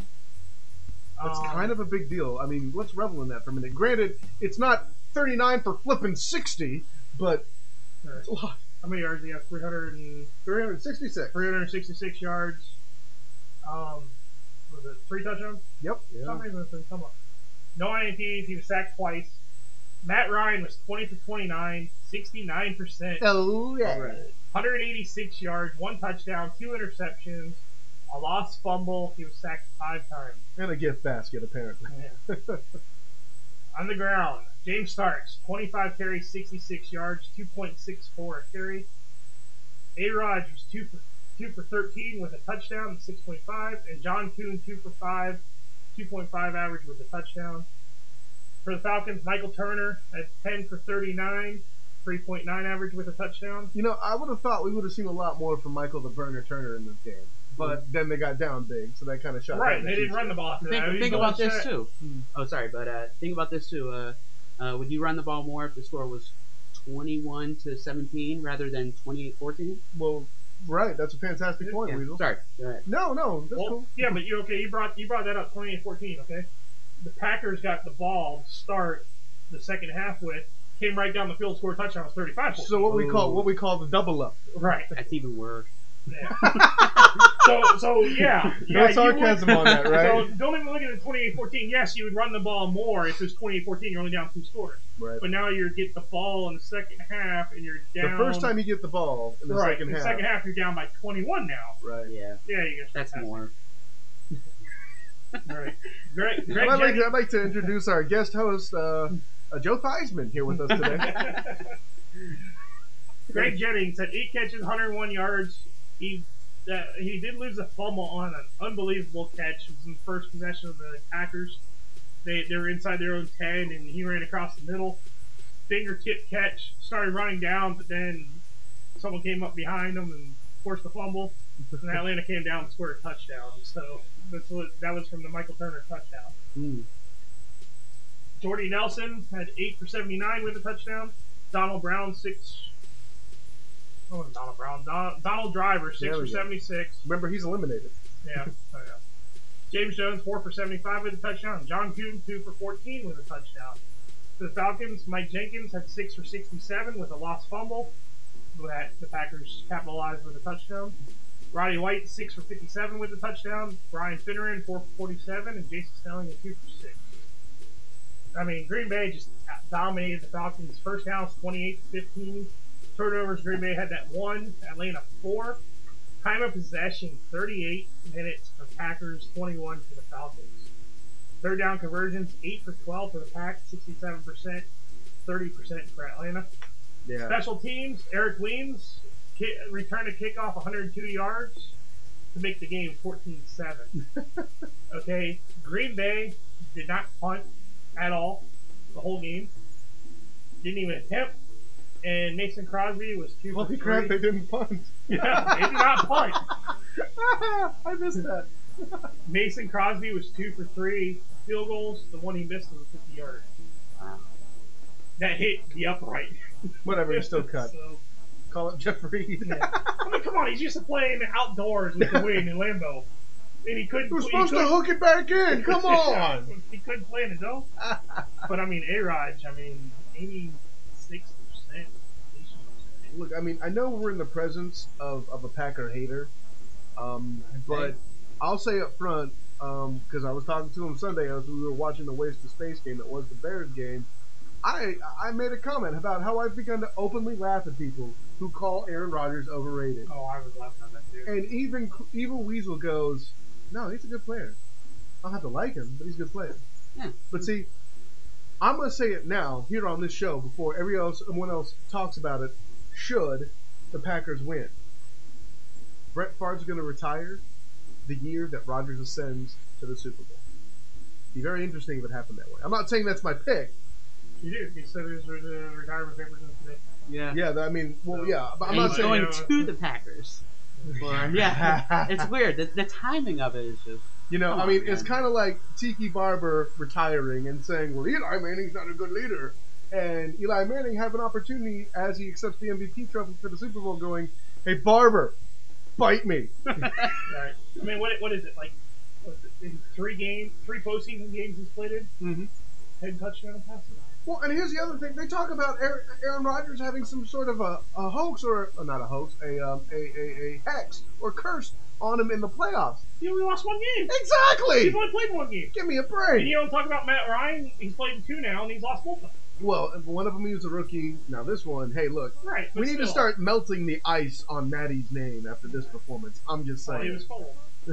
That's Um, kind of a big deal. I mean, let's revel in that for a minute. Granted, it's not thirty-nine for flipping sixty, but it's a lot. How many yards do you have? three hundred and three hundred sixty-six. three hundred sixty-six yards. Um, was it three touchdowns? Yep. For some reason it's been come up. No I N Ts. He was sacked twice. Matt Ryan was twenty for twenty-nine, sixty-nine percent, Oh, yeah. All right. one hundred eighty-six yards, one touchdown, two interceptions, a lost fumble. He was sacked five times. And a gift basket, apparently. Yeah. On the ground, James Starks, twenty-five carries, sixty-six yards, two point six four a carry. A-Rod was two for two for thirteen with a touchdown, six point five, and John Kuhn two for five, two point five average with a touchdown. For the Falcons, Michael Turner at ten for thirty-nine, three point nine average with a touchdown. You know, I would have thought we would have seen a lot more from Michael the Burner Turner in this game. But then they got down big, so that kind of shot. Right, down they the didn't Chiefs. run the ball after Think, that. He think was about this upset. too. Hmm. Oh, sorry, but uh, think about this too. Uh, uh, would you run the ball more if the score was twenty-one to seventeen rather than twenty-eight fourteen? Well, right. That's a fantastic point, Yeah. Weasel. Sorry. Go ahead. No, no. That's Well, cool. yeah, but you okay? You brought you brought that up twenty-eight fourteen. Okay, the Packers got the ball to start the second half with, came right down the field, scored a touchdown. It was thirty-five fourteen. So what we call Oh. what we call the double up. Right. That's even worse. Yeah. so so yeah. No yeah, you sarcasm would- on that, right? So don't even look at it twenty-eight fourteen. Yes, you would run the ball more if it was twenty-eight fourteen. You're only down two scores. Right. But now you get the ball in the second half, and you're The down. first time you get the ball in the right. second in the half. second half, you're down by twenty-one now. Right. Yeah, Yeah, you guys. that's more. Right. Greg, Greg Well, I'd, like Jennings- to, I'd like to introduce our guest host, uh, uh, Joe Theismann, here with us today. Greg Jennings had eight catches, one hundred one yards. He uh, he did lose a fumble on an unbelievable catch. It was in the first possession of the Packers. They they were inside their own ten, and he ran across the middle. Fingertip catch, started running down, but then someone came up behind him and forced the fumble. And Atlanta came down and scored a touchdown. So that's what that was from the Michael Turner touchdown. Mm. Jordy Nelson had eight for seventy-nine with a touchdown. Donald Brown, six. Oh, Donald Brown. Don, Donald Driver, six There for we go. seventy-six. Remember, he's eliminated. Yeah. Oh, yeah. James Jones, four for seventy-five with a touchdown. John Kuhn, two for fourteen with a touchdown. For the Falcons, Mike Jenkins had six for sixty-seven with a lost fumble. That the Packers capitalized with a touchdown. Roddy White, six for fifty-seven with the touchdown. Brian Finneran, four for forty-seven. And Jason Snelling, two for six. I mean, Green Bay just dominated the Falcons. First down was twenty-eight to fifteen. Turnovers, Green Bay had that one. Atlanta, four. Time of possession, thirty-eight minutes for Packers, twenty-one for the Falcons. Third down conversions, eight for twelve for the Pack, sixty-seven percent, thirty percent for Atlanta. Yeah. Special teams, Eric Weems ki- returned a kickoff one hundred two yards to make the game fourteen seven. Okay, Green Bay did not punt at all the whole game. Didn't even attempt. And Mason Crosby was two for Holy three. crap, they didn't punt. Yeah, they did not punt. I missed that. Mason Crosby was two for three field goals. The one he missed was fifty yards. Wow. That hit the upright. Whatever, he's still cut. So, Call up Jeff Reed. yeah. I mean, come on, he's used to playing outdoors with the wind in Lambeau. And he couldn't. He was he supposed to couldn't- hook it back in. Come on. he couldn't play in his own. But I mean, A-Raj, I mean, eighty-six percent. Look, I mean, I know we're in the presence of, of a Packer hater, um, but I'll say up front, because I was talking to him Sunday as we were watching the Waste of Space game that was the Bears game, I I made a comment about how I've begun to openly laugh at people who call Aaron Rodgers overrated. Oh, I was laughing at that too. And even Evil Weasel goes, no, he's a good player. I'll have to like him, but he's a good player. Yeah. But see, I'm going to say it now, here on this show, before everyone else, everyone else talks about it, should the Packers win. Brett Favre's going to retire the year that Rodgers ascends to the Super Bowl. It'd be very interesting if it happened that way. I'm not saying that's my pick. You do. He said his uh, retirement papers in today. Yeah. Yeah, I mean, well, yeah, but I'm And not he's saying... going uh, to the Packers. Or, yeah, it's weird. The, the timing of it is just. You know, Come I mean, on, it's man. kind of like Tiki Barber retiring and saying, well, Eli Manning's not a good leader. And Eli Manning have an opportunity as he accepts the M V P trophy for the Super Bowl going, hey, Barber, bite me. Right. I mean, what what is it like? What is it, in three games, three postseason games he's played in, Mm-hmm. ten touchdown passes. Well, and here's the other thing. They talk about Aaron, Aaron Rodgers having some sort of a, a hoax or, or not a hoax, a, um, a, a, a hex or curse on him in the playoffs. He only lost one game. Exactly! He's only played one game. Give me a And break. you don't talk about Matt Ryan. He's played in two now, and he's lost both of them. Well, one of them he was a rookie. Now this one, hey, look. Right. But We need still, to start melting the ice on Maddie's name after this performance. I'm just Oh, he saying. was cold.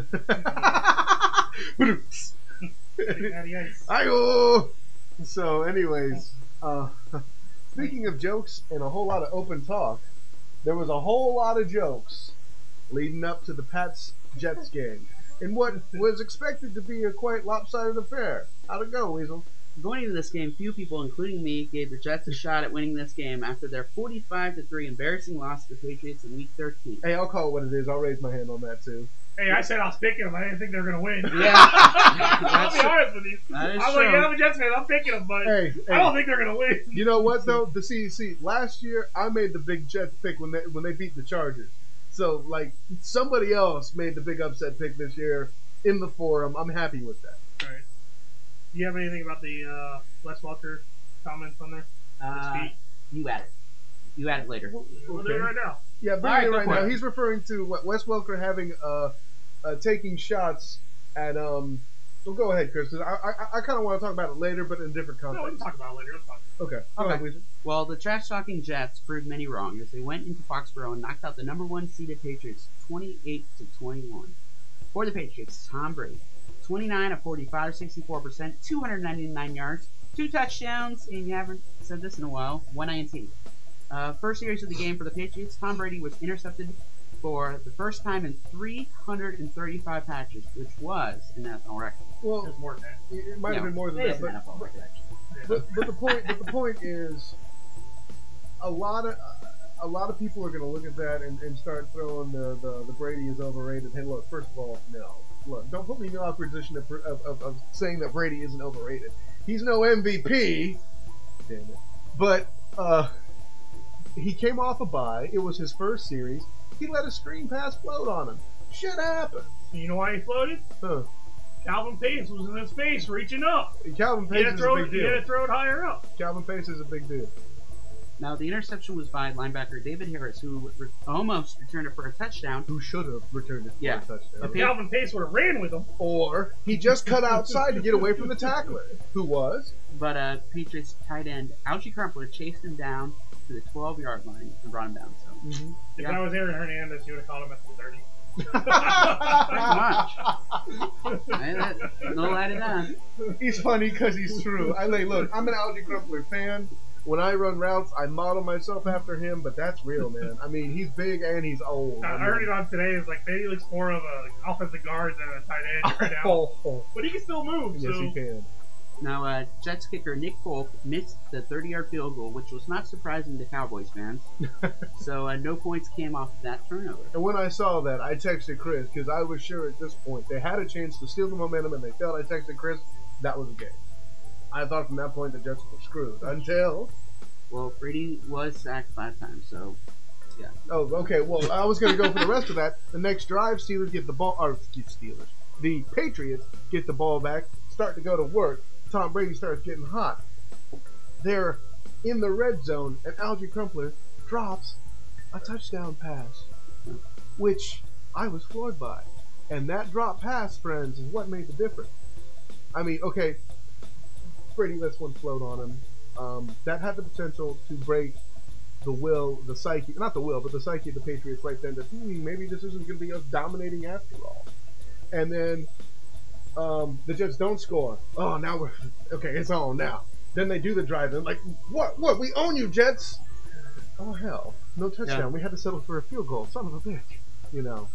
Natty Ice. Ayo! So, anyways, uh, speaking of jokes and a whole lot of open talk, there was a whole lot of jokes leading up to the Pats Jets game in what was expected to be a quite lopsided affair. How'd it go, Weasel? Going into this game, few people, including me, gave the Jets a shot at winning this game after their forty-five to three embarrassing loss to the Patriots in Week thirteen. Hey, I'll call it what it is. I'll raise my hand on that too. Hey, I said I was picking them. I didn't think they were going to win. Yeah. I'll be That's- honest with you. that is I was like, true. yeah, I'm a Jets fan. I'm picking them, but Hey, I hey, don't think they're going to win. you know what though? The C C last year I made the big Jets pick when they when they beat the Chargers. So like somebody else made the big upset pick this year in the forum. I'm happy with that. All right. Do you have anything about the uh, Wes Welker comments on there? Uh, His feet? you add it. You add it later. We'll do it Okay. right now. Yeah, bring All right, it go right for now. it. He's referring to what Wes Welker having uh, uh taking shots at um. Well, go ahead, Chris. 'cause I I, I kind of want to talk about it later, but in a different No, we can context. talk about it later. Let's talk. Okay. Go Okay. ahead, Weezer. Well, the trash-talking Jets proved many wrong as they went into Foxborough and knocked out the number one seeded Patriots twenty-eight to twenty-one. For the Patriots, Tom Brady, twenty-nine of forty-five, sixty-four percent, two hundred ninety-nine yards, two touchdowns, and you haven't said this in a while, one I N T. Uh, first series of the game for the Patriots, Tom Brady was intercepted for the first time in three hundred thirty-five patches, which was an N F L record. Well, There's more than that. it it might have No, been more than it that, is an but N F L record, actually. But, but the point, but the point is, a lot of a lot of people are going to look at that and, and start throwing the, the, the Brady is overrated. Hey, look, first of all, no, look, don't put me in the awkward position of, of, of, of saying that Brady isn't overrated. He's no M V P, damn it. But uh, he came off a bye. It was his first series. He let a screen pass float on him. Shit happens. You know why he floated? Huh. Calvin Pace was in his face reaching up. Calvin He Pace had, to is throw a it, big he had deal. to throw it higher up. Calvin Pace is a big deal. Now, the interception was by linebacker David Harris, who re- almost returned it for a touchdown. Who should have returned it for Yeah. a touchdown. But Calvin Pace would have ran with him. Or he just cut outside to get away from the tackler, who was But uh, Patriots tight end Algie Crumpler chased him down to the twelve-yard line and brought him down. So, mm-hmm. If Yeah. I was Aaron Hernandez, you would have caught him at the thirty. Hey, that, no lie to that. He's funny because he's true. I like, look, I'm an Algie Crumpler fan. When I run routes, I model myself after him, but that's real, man. I mean, he's big and he's old. I, I heard it on today. It's like maybe he looks more of a offensive guard than a tight end right now. Oh, oh. But he can still move. Yes, so. he can. Now, uh, Jets kicker Nick Folk missed the thirty-yard field goal, which was not surprising to Cowboys fans. So, uh, no points came off that turnover. And when I saw that, I texted Chris because I was sure at this point they had a chance to steal the momentum and they failed. I texted Chris, that was a game. I thought from that point the Jets were screwed until. Well, Brady was sacked five times, so yeah. Oh, okay. Well, I was going to go for the rest of that. The next drive, Steelers get the ball, or Steelers, the Patriots get the ball back, start to go to work. Tom Brady starts getting hot. They're in the red zone, and Algie Crumpler drops a touchdown pass, which I was floored by. And that drop pass, friends, is what made the difference. I mean, okay, Brady lets one float on him. Um, that had the potential to break the will, the psyche, not the will, but the psyche of the Patriots right then that, hmm, maybe this isn't going to be us dominating after all. And then um, the Jets don't score. Oh, now we're, okay, it's on now. Then they do the drive, and like, what, what, we own you, Jets! Oh, hell, no touchdown. Yeah. We had to settle for a field goal. Son of a bitch, you know.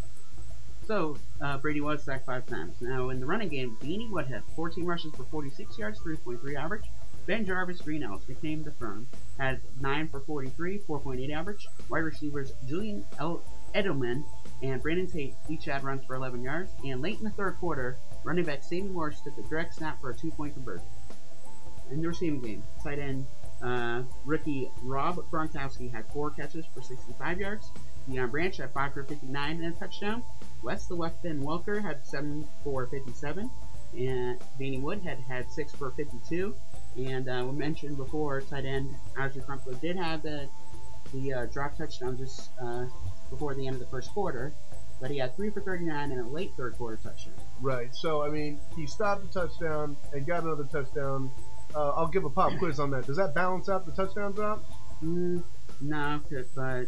So, uh, Brady was sacked five times. Now, in the running game, Beanie Wood had fourteen rushes for forty-six yards, three point three average. Ben Jarvis Green Ellis, nicknamed the Firm, had nine for forty-three, four point eight average. Wide receivers Julian El- Edelman and Brandon Tate each had runs for eleven yards. And late in the third quarter, running back Sammy Morris took a direct snap for a two-point conversion. In the receiving game, tight end uh, rookie Rob Gronkowski had four catches for sixty-five yards. Deion Branch had five for fifty-nine and a touchdown. Wes the Weapon Welker had seven for fifty-seven. And Beanie Wood had had six for fifty-two. And uh, we mentioned before, tight end Algie Crumpler did have the the uh, drop touchdown just uh, before the end of the first quarter, but he had three for thirty-nine and a late third quarter touchdown. Right. So I mean, he stopped the touchdown and got another touchdown. Uh, I'll give a pop quiz on that. Does that balance out the touchdown drop? Mm, no, but I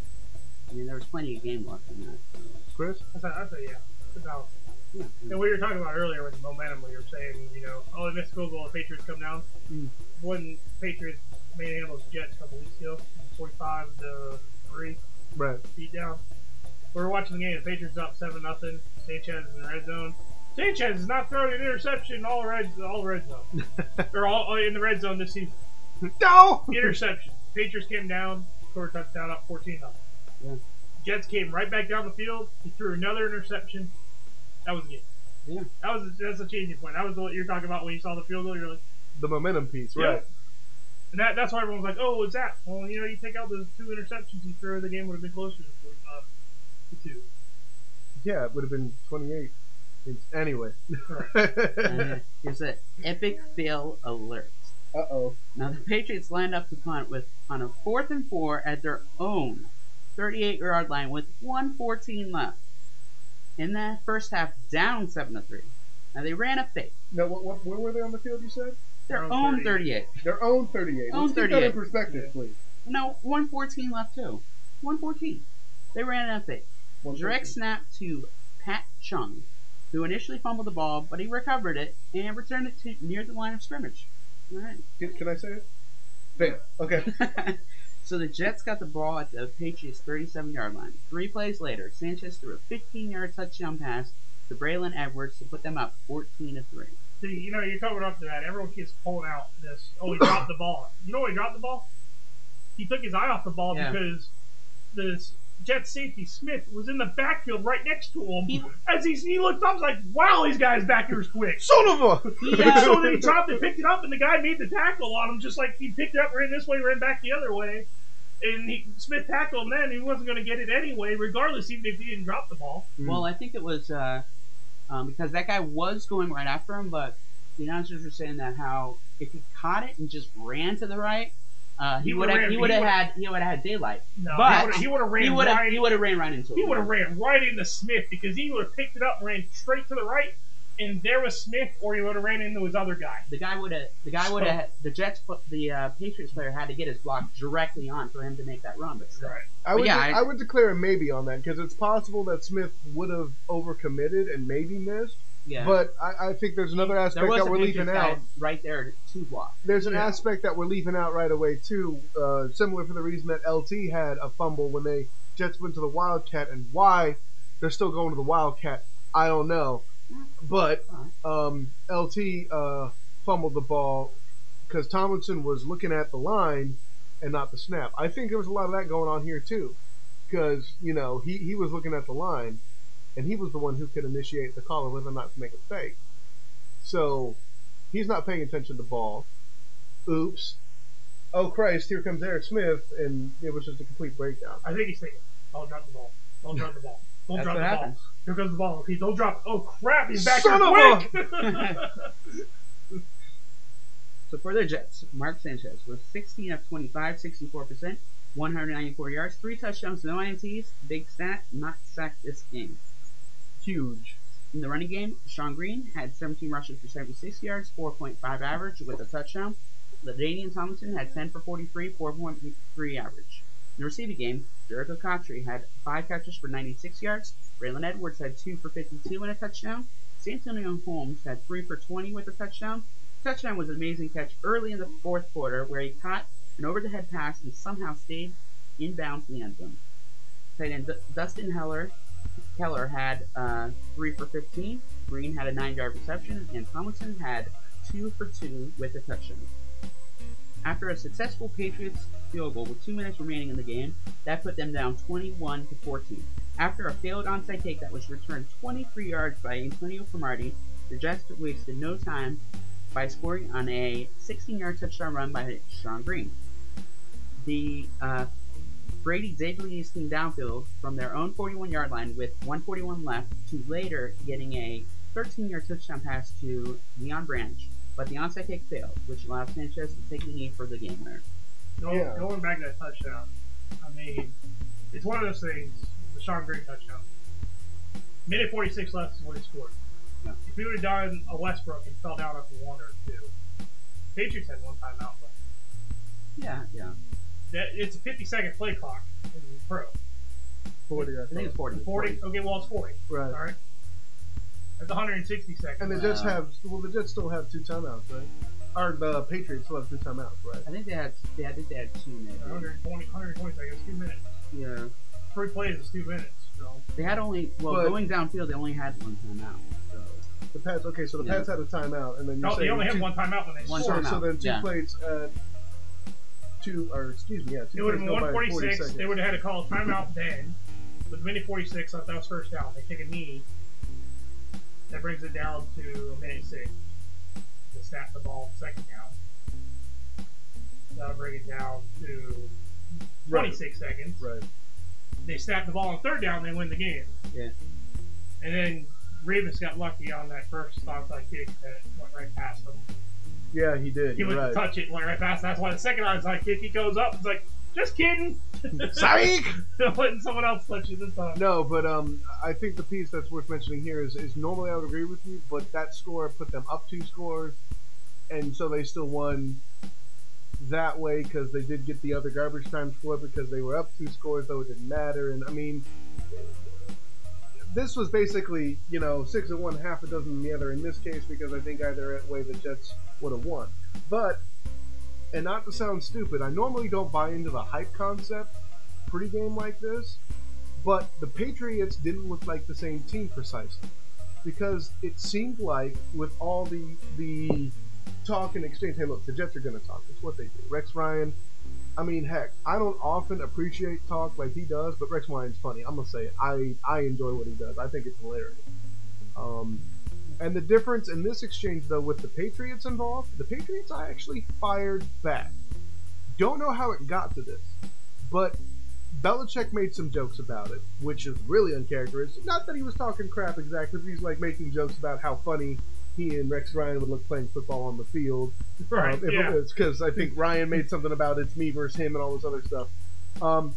mean there was plenty of game left in that. So. Chris? I said, I said, yeah. It's about. Yeah. And we were talking about earlier with the momentum, we were saying, you know, oh, they missed field goal, the Patriots come down. Mm. When Patriots manhandled the Jets a couple weeks ago, forty-five to three, Right. beat down. We were watching the game, the Patriots up seven nothing. Sanchez is in the red zone. Sanchez is not throwing an interception all red, all red zone. or all in the red zone this season. No! Interception. Patriots came down, scored a touchdown, up fourteen nothing. Yeah. Jets came right back down the field. He threw another interception. That was the game. Yeah. That was that's a changing point. That was what you're talking about when you saw the field goal. You're like, The momentum piece, yeah. right. And that, that's why everyone's like, oh, what's that? Well, you know, you take out those two interceptions he threw, the game would have been closer to forty-five to two. Yeah, it would have been twenty-eight. Anyway. Uh, here's an epic fail alert. Uh-oh. Now the Patriots lined up to punt with on a fourth and four at their own thirty-eight-yard line with one fourteen left. In that first half, down seven to three. Now they ran a fake. Now, what, what, where were they on the field, you said? Their Their own own thirty-eight. Their own thirty-eight. Own Let's keep that in thirty-eight. perspective, please. No, one fourteen left too. one fourteen. They ran a fake. Direct snap to Pat Chung, who initially fumbled the ball, but he recovered it and returned it to near the line of scrimmage. All right. Can, can I say it? Fail. Okay. So the Jets got the ball at the Patriots' thirty-seven-yard line. Three plays later, Sanchez threw a fifteen-yard touchdown pass to Braylon Edwards to put them up fourteen to three. See, you know, you're coming up to that. Everyone keeps pulling out this, oh, he dropped the ball. You know why he dropped the ball? He took his eye off the ball Yeah. because the Jets safety Smith was in the backfield right next to him. He- As he, he looked up, I was like, wow, these guys back here's quick. Son of a... He, uh, So then he dropped it, picked it up, and the guy made the tackle on him, just like he picked it up, ran this way, ran back the other way. And he, Smith tackled him then, he wasn't going to get it anyway, regardless, even if he didn't drop the ball. Well, I think it was uh, um, because that guy was going right after him, but the announcers were saying that how if he caught it and just ran to the right, Uh, he He would would've have. ran- He he would have would've- had. He would have had daylight. No, But he would have ran He would have. right. He would have ran right into it. He would have ran right into Smith because he would have picked it up and ran straight to the right, and there was Smith, or he would have ran into his other guy. The guy would have. The guy would have. The Jets. The uh, Patriots player had to get his block directly on for him to make that run. But still. Right. I would, yeah, de- I- I would declare a maybe on that because it's possible that Smith would have overcommitted and maybe missed. Yeah. But I, I think there's another there aspect was that a we're Patriots leaving guy out. right there to block. There's an Yeah. aspect that we're leaving out right away too, uh, similar for the reason that L T had a fumble when they Jets went to the Wildcat, and why they're still going to the Wildcat, I don't know. But um, L T uh, fumbled the ball because Tomlinson was looking at the line and not the snap. I think there was a lot of that going on here too, because you know he, he was looking at the line, and he was the one who could initiate the call of whether or not to make a fake. So he's not paying attention to the ball. Oops. Oh, Christ, here comes Eric Smith, and it was just a complete breakdown. I think he's thinking, don't drop the ball. Don't drop the ball. Don't That's drop what the happens. ball. Here goes the ball. Okay, don't drop. Oh, crap, he's back Son here of quick. So for the Jets, Mark Sanchez was sixteen of twenty-five, sixty-four percent, one hundred ninety-four yards, three touchdowns, no I N Ts. Big stat, not sacked this game. Huge. In the running game, Sean Green had seventeen rushes for seventy-six yards, four point five average with a touchdown. LaDainian Tomlinson had ten for forty-three, four point three average. In the receiving game, Jericho Cotchery had five catches for ninety-six yards. Braylon Edwards had two for fifty-two and a touchdown. Santonio Holmes had three for twenty with a touchdown. The touchdown was an amazing catch early in the fourth quarter where he caught an over-the-head pass and somehow stayed in bounds in the end zone. Tight end D- Dustin Heller Keller had uh, three for fifteen. Green had a nine-yard reception, and Tomlinson had two for two with a touchdown. After a successful Patriots field goal with two minutes remaining in the game, that put them down twenty-one to fourteen. After a failed onside kick that was returned twenty-three yards by Antonio Cromartie, the Jets wasted no time by scoring on a sixteen-yard touchdown run by Sean Green. The uh, Brady zagged his team downfield from their own forty-one-yard line with one forty-one left to later getting a thirteen-yard touchdown pass to Leon Branch, but the onside kick failed, which allowed Sanchez to take the knee for the game winner. Going, Yeah. going back to that touchdown, I mean, it's one of those things, the Sean Green touchdown. Minute forty-six left is when he scored. Yeah. If he would have done a Westbrook and fell down after one or two, Patriots had one timeout left. Yeah, yeah. That, it's a fifty-second play clock in pro. forty, I I think it's forty. forty? Okay, well, it's forty. Right. All right. That's one hundred sixty seconds. And the Uh, Jets have, well, the Jets still have two timeouts, right? Or the Patriots still have two timeouts, right? I think they had. They, I think they had two maybe. one hundred twenty, one hundred twenty seconds, two minutes. Yeah. Three plays is two minutes. So. They had only. Well, But- going downfield, they only had one timeout. So. The Pats, okay, so the Yeah. Pats had a timeout, and then you're No, they saying only had two, one timeout when they One so, scored. timeout. so then two yeah. plays at two, or excuse me, yeah, two It would have plays been go by one forty forty-six. seconds. They would have had to call a timeout then. With minute forty-six, I thought that was first down. They take a knee. That brings it down to a minute six. They snap the ball second down. That'll bring it down to twenty-six seconds. Right. They snap the ball on third down. They win the game. Yeah. And then Ravens got lucky on that first onside kick that went right past them. Yeah, he did. He You're went right. to touch it, went right past. That's why the second onside kick, he goes up. It's like, just kidding. Psych! Letting someone else touch it this time. No, but um, I think the piece that's worth mentioning here is, is normally I would agree with you, but that score put them up two scores, and so they still won that way because they did get the other garbage time score because they were up two scores, though it didn't matter. And I mean, this was basically, you know, six and one, half a dozen in the other in this case because I think either way the Jets would have won. But, and not to sound stupid, I normally don't buy into the hype concept pre-game like this, but the Patriots didn't look like the same team precisely because it seemed like with all the the talk and exchange, hey look, the Jets are going to talk. It's what they do. Rex Ryan, I mean, heck, I don't often appreciate talk like he does, but Rex Ryan's funny. I'm going to say it. I, I enjoy what he does. I think it's hilarious. Um, and the difference in this exchange, though, with the Patriots involved, the Patriots I actually fired back. Don't know how it got to this, but Belichick made some jokes about it, which is really uncharacteristic. Not that he was talking crap exactly, but he's like making jokes about how funny he and Rex Ryan would look playing football on the field. Right. Um, if yeah. It's because I think Ryan made something about it's me versus him and all this other stuff. Um,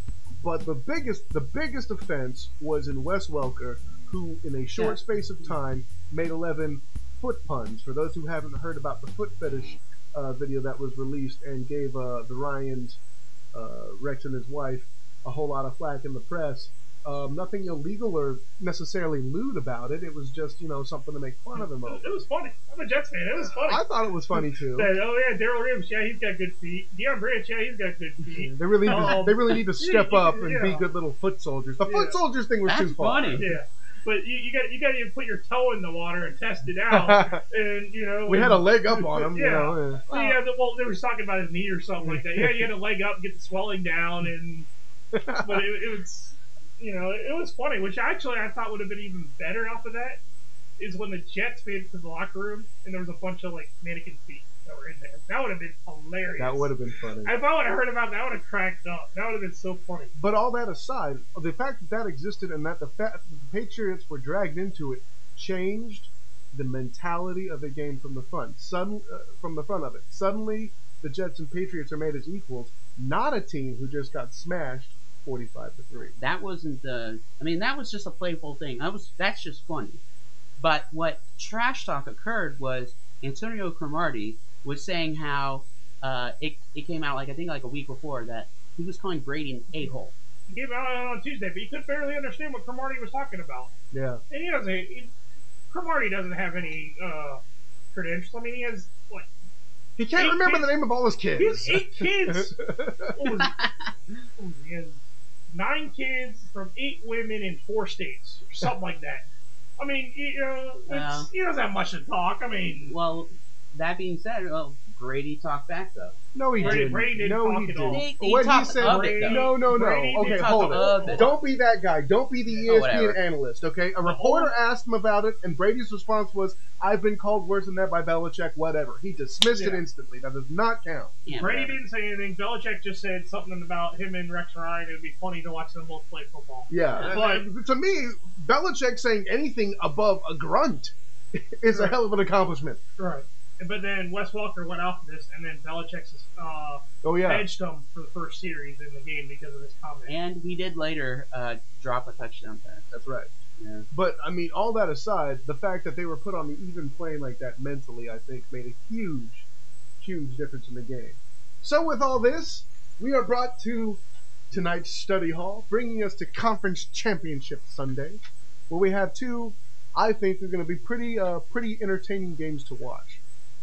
but the biggest, the biggest offense was in Wes Welker, who in a short Yeah. space of time made eleven foot puns. For those who haven't heard about the foot fetish uh, video that was released and gave uh, the Ryans, uh, Rex and his wife, a whole lot of flack in the press. Um, nothing illegal or necessarily lewd about it. It was just, you know, something to make fun of him over. It was funny. I'm a Jets fan. It was funny. I thought it was funny too. Said, oh yeah, Daryl Reeves, yeah, he's got good feet. Deion Branch, yeah, he's got good feet. They really, need to, Um, they really need to step yeah, up and yeah. be good little foot soldiers. The foot Yeah. soldiers thing was That's too far. funny. Yeah, but you, you got you got to put your toe in the water and test it out, and you know We and, had a leg up on him, Yeah. you know. yeah. Well, yeah, the, well, they were talking about his knee or something like that. Yeah, you had a leg up, get the swelling down, and but it, it was, you know, it was funny. Which actually I thought would have been even better off of that is when the Jets made it to the locker room and there was a bunch of like mannequin feet that were in there. That would have been hilarious. That would have been funny. If I would have heard about that, I would have cracked up. That would have been so funny. But all that aside, the fact that that existed and that the, fa- the Patriots were dragged into it changed the mentality of the game from the front. Sudden, uh, from the front of it. Suddenly, the Jets and Patriots are made as equals, not a team who just got smashed forty-five to three. That wasn't the. I mean, that was just a playful thing. That was that's just funny. But what trash talk occurred was Antonio Cromartie was saying how uh, it it came out like I think like a week before that he was calling Brady an a-hole. He came out on Tuesday, but he could barely understand what Cromartie was talking about. Yeah. And he doesn't. He, Cromartie doesn't have any uh, credentials. I mean, he has like He can't Eight remember kids. the name of all his kids. he has eight kids. What was it? What was it? He has nine kids from eight women in four states, or something like that. I mean, you know, it's, Well. he doesn't have much to talk. I mean, Well, that being said, well, Brady talked back though. No, he Brady- didn't. Brady didn't no, talk he at didn't. all. He- he what he talked said, of it, though. no, no, no. Brady okay, didn't hold talk of it. it. Don't be that guy. Don't be the E Oh, S P N whatever. analyst, okay? A reporter asked him about it, and Brady's response was, I've been called worse than that by Belichick, whatever. He dismissed it Yeah. instantly. That does not count. Yeah, Brady whatever. didn't say anything. Belichick just said something about him and Rex Ryan. It would be funny to watch them both play football. Yeah. But- to me, Belichick saying anything above a grunt is a Right. hell of an accomplishment. Right. But then Wes Welker went off this, and then Belichick uh, Oh, yeah. benched him for the first series in the game because of this comment. And he did later uh, drop a touchdown pass. That's right. Yeah. But, I mean, all that aside, the fact that they were put on the even plane like that mentally, I think, made a huge, huge difference in the game. So with all this, we are brought to tonight's study hall, bringing us to Conference Championship Sunday, where we have two, I think, are going to be pretty, uh, pretty entertaining games to watch.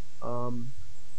Um,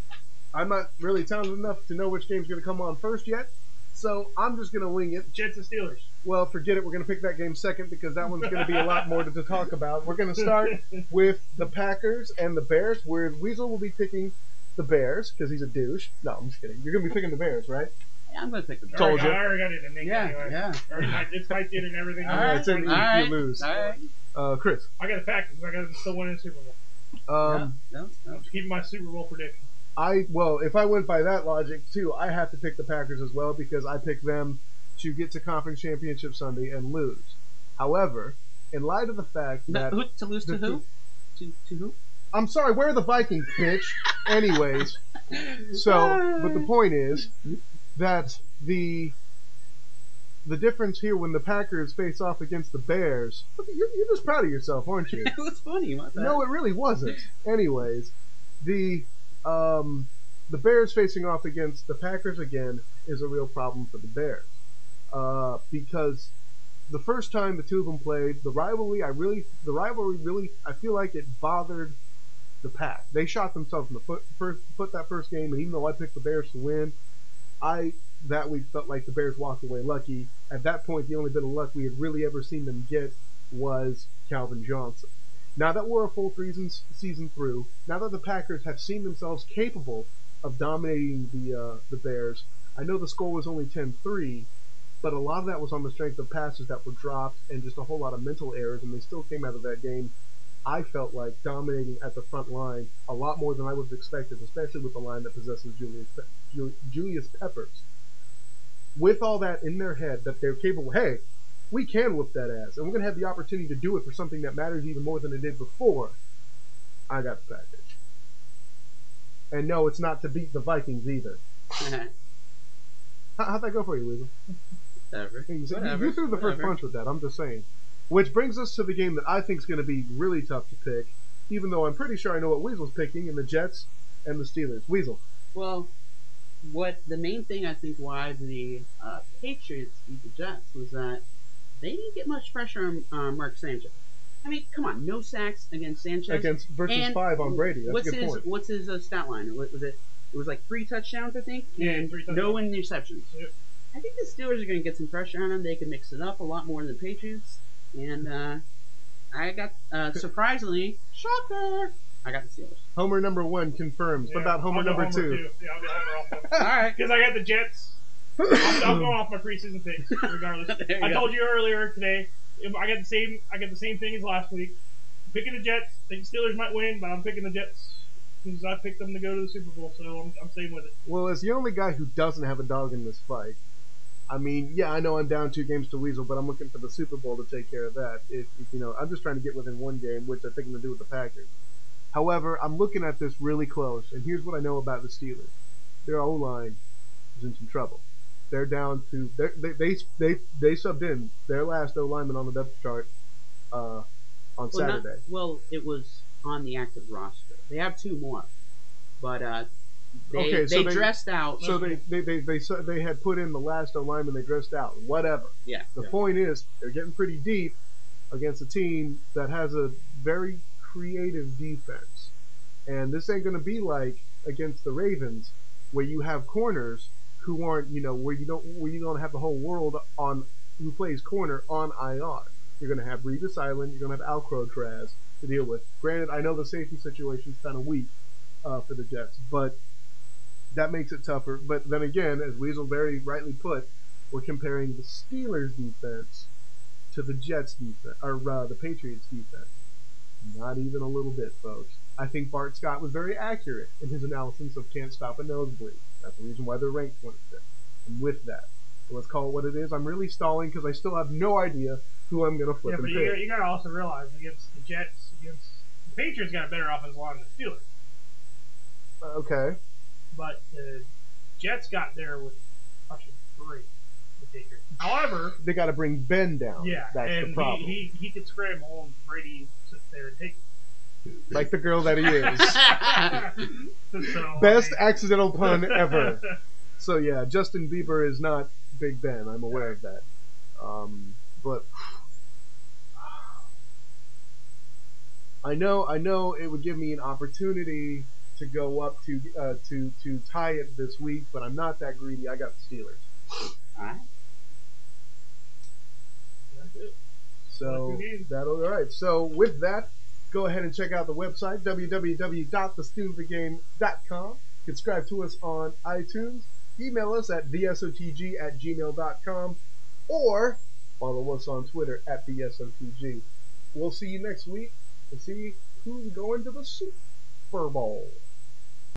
I'm not really talented enough to know which game's going to come on first yet, so I'm just going to wing it. Jets and Steelers. Well, forget it. We're going to pick that game second because that one's going to be a lot more to, to talk about. We're going to start with the Packers and the Bears, where Weasel will be picking the Bears because he's a douche. No, I'm just kidding. You're going to be picking the Bears, right? Yeah, I'm gonna pick the I Told already, you. got, I already got it in the Yeah, anyway. yeah. I already- I- It's typed in and everything. All I right, got so it. you- all right, lose. All right. Uh, Chris. I got the Packers. I got them still winning the Super Bowl. Um, yeah, no, no. I'm just keeping my Super Bowl prediction. I well, if I went by that logic too, I have to pick the Packers as well because I picked them to get to Conference Championship Sunday and lose. However, in light of the fact No, that who, to lose to the- who? To, to who? I'm sorry, where are the Vikings, bitch? Anyways, so but the point is that the the difference here when the Packers face off against the Bears, you're, you're just proud of yourself, aren't you? It was funny. My bad. No, it really wasn't. Anyways, the um, the Bears facing off against the Packers again is a real problem for the Bears uh, because the first time the two of them played, the rivalry, I really, the rivalry really, I feel like it bothered the Pack. They shot themselves in the foot first, foot that first game, and even though I picked the Bears to win, I that week felt like the Bears walked away lucky. At that point, the only bit of luck we had really ever seen them get was Calvin Johnson. Now that we're a full season, season through, now that the Packers have seen themselves capable of dominating the uh, the Bears, I know the score was only ten three, but a lot of that was on the strength of passes that were dropped and just a whole lot of mental errors, and they still came out of that game, I felt like, dominating at the front line a lot more than I would have expected, especially with the line that possesses Julius, Pe- Ju- Julius Peppers. With all that in their head, that they're capable, hey, we can whoop that ass, and we're going to have the opportunity to do it for something that matters even more than it did before. I got the Packers. And no, it's not to beat the Vikings either. How, how'd that go for you, Weasel? Whatever. You, you, Whatever. you threw the first Whatever. punch with that, I'm just saying. Which brings us to the game that I think is going to be really tough to pick, even though I'm pretty sure I know what Weasel's picking in the Jets and the Steelers. Weasel. Well, what the main thing I think why the uh, Patriots beat the Jets was that they didn't get much pressure on uh, Mark Sanchez. I mean, come on, no sacks against Sanchez. Against versus And five on Brady. That's what's a good his point. What's his uh, stat line? Was was it? It was like three touchdowns, I think. Yeah, and three no touchdowns. interceptions. Yep. I think the Steelers are going to get some pressure on him. They can mix it up a lot more than the Patriots. And uh, I got uh, surprisingly, shocker, I got the Steelers. Homer number one confirms. What Yeah, about Homer I'll go number Homer two? too. Yeah, I'll go Homer also. All right. Because I got the Jets. I'm, I'm going off my preseason picks, regardless. There you I go. told you earlier today. if I got the same. I got the same thing as last week. I'm picking the Jets. I think Steelers might win, but I'm picking the Jets because I picked them to go to the Super Bowl. So I'm, I'm staying with it. Well, as the only guy who doesn't have a dog in this fight, I mean, yeah, I know I'm down two games to Weasel, but I'm looking for the Super Bowl to take care of that. If, if you know, I'm just trying to get within one game, which I think I'm gonna do with the Packers. However, I'm looking at this really close, and here's what I know about the Steelers: their O line is in some trouble. They're down to they're, they they they they subbed in their last O lineman on the depth chart uh, on Well, not- Saturday. well, it was on the active roster. They have two more, but uh, they Okay, so they they- dressed out. So they they they they, su- they had put in the last O lineman they dressed out. Whatever. yeah. The Yeah. point is, they're getting pretty deep against a team that has a very creative defense. And this ain't going to be like against the Ravens, where you have corners who aren't, you know, where you don't, where you don't have the whole world on who plays corner on I R. You're going to have Revis Island, you're going to have Alcro Traz to deal with. Granted, I know the safety situation's kind of weak uh, for the Jets, but that makes it tougher. But then again, as Weasel very rightly put, we're comparing the Steelers' defense to the Jets' defense, or uh, the Patriots' defense. Not even a little bit, folks. I think Bart Scott was very accurate in his analysis of can't stop a nosebleed. That's the reason why they're ranked twenty-fifth. And with that, so let's call it what it is. I'm really stalling because I still have no idea who I'm going to flip Yeah, but and you, pick. gotta- you got to also realize against the Jets, against the Patriots, got a better offensive line than the Steelers. Okay. But the Jets got there with rushing three. The Patriots. However, They got to bring Ben down. yeah, That's and the problem. He, he he could scramble and Brady sits there and take. Like the girl that he is. So, Best I mean- accidental pun ever. So yeah, Justin Bieber is not Big Ben. I'm aware of that. Um, but I know, I know, it would give me an opportunity to go up to uh, to to tie it this week, but I'm not that greedy. I got the Steelers. All right. That's it. So That's good. that'll all right. So with that, go ahead and check out the website w w w dot the student of the game dot com. Subscribe to us on iTunes. Email us at v s o t g at gmail dot com or follow us on Twitter at v s o t g. We'll see you next week to see who's going to the Super Bowl.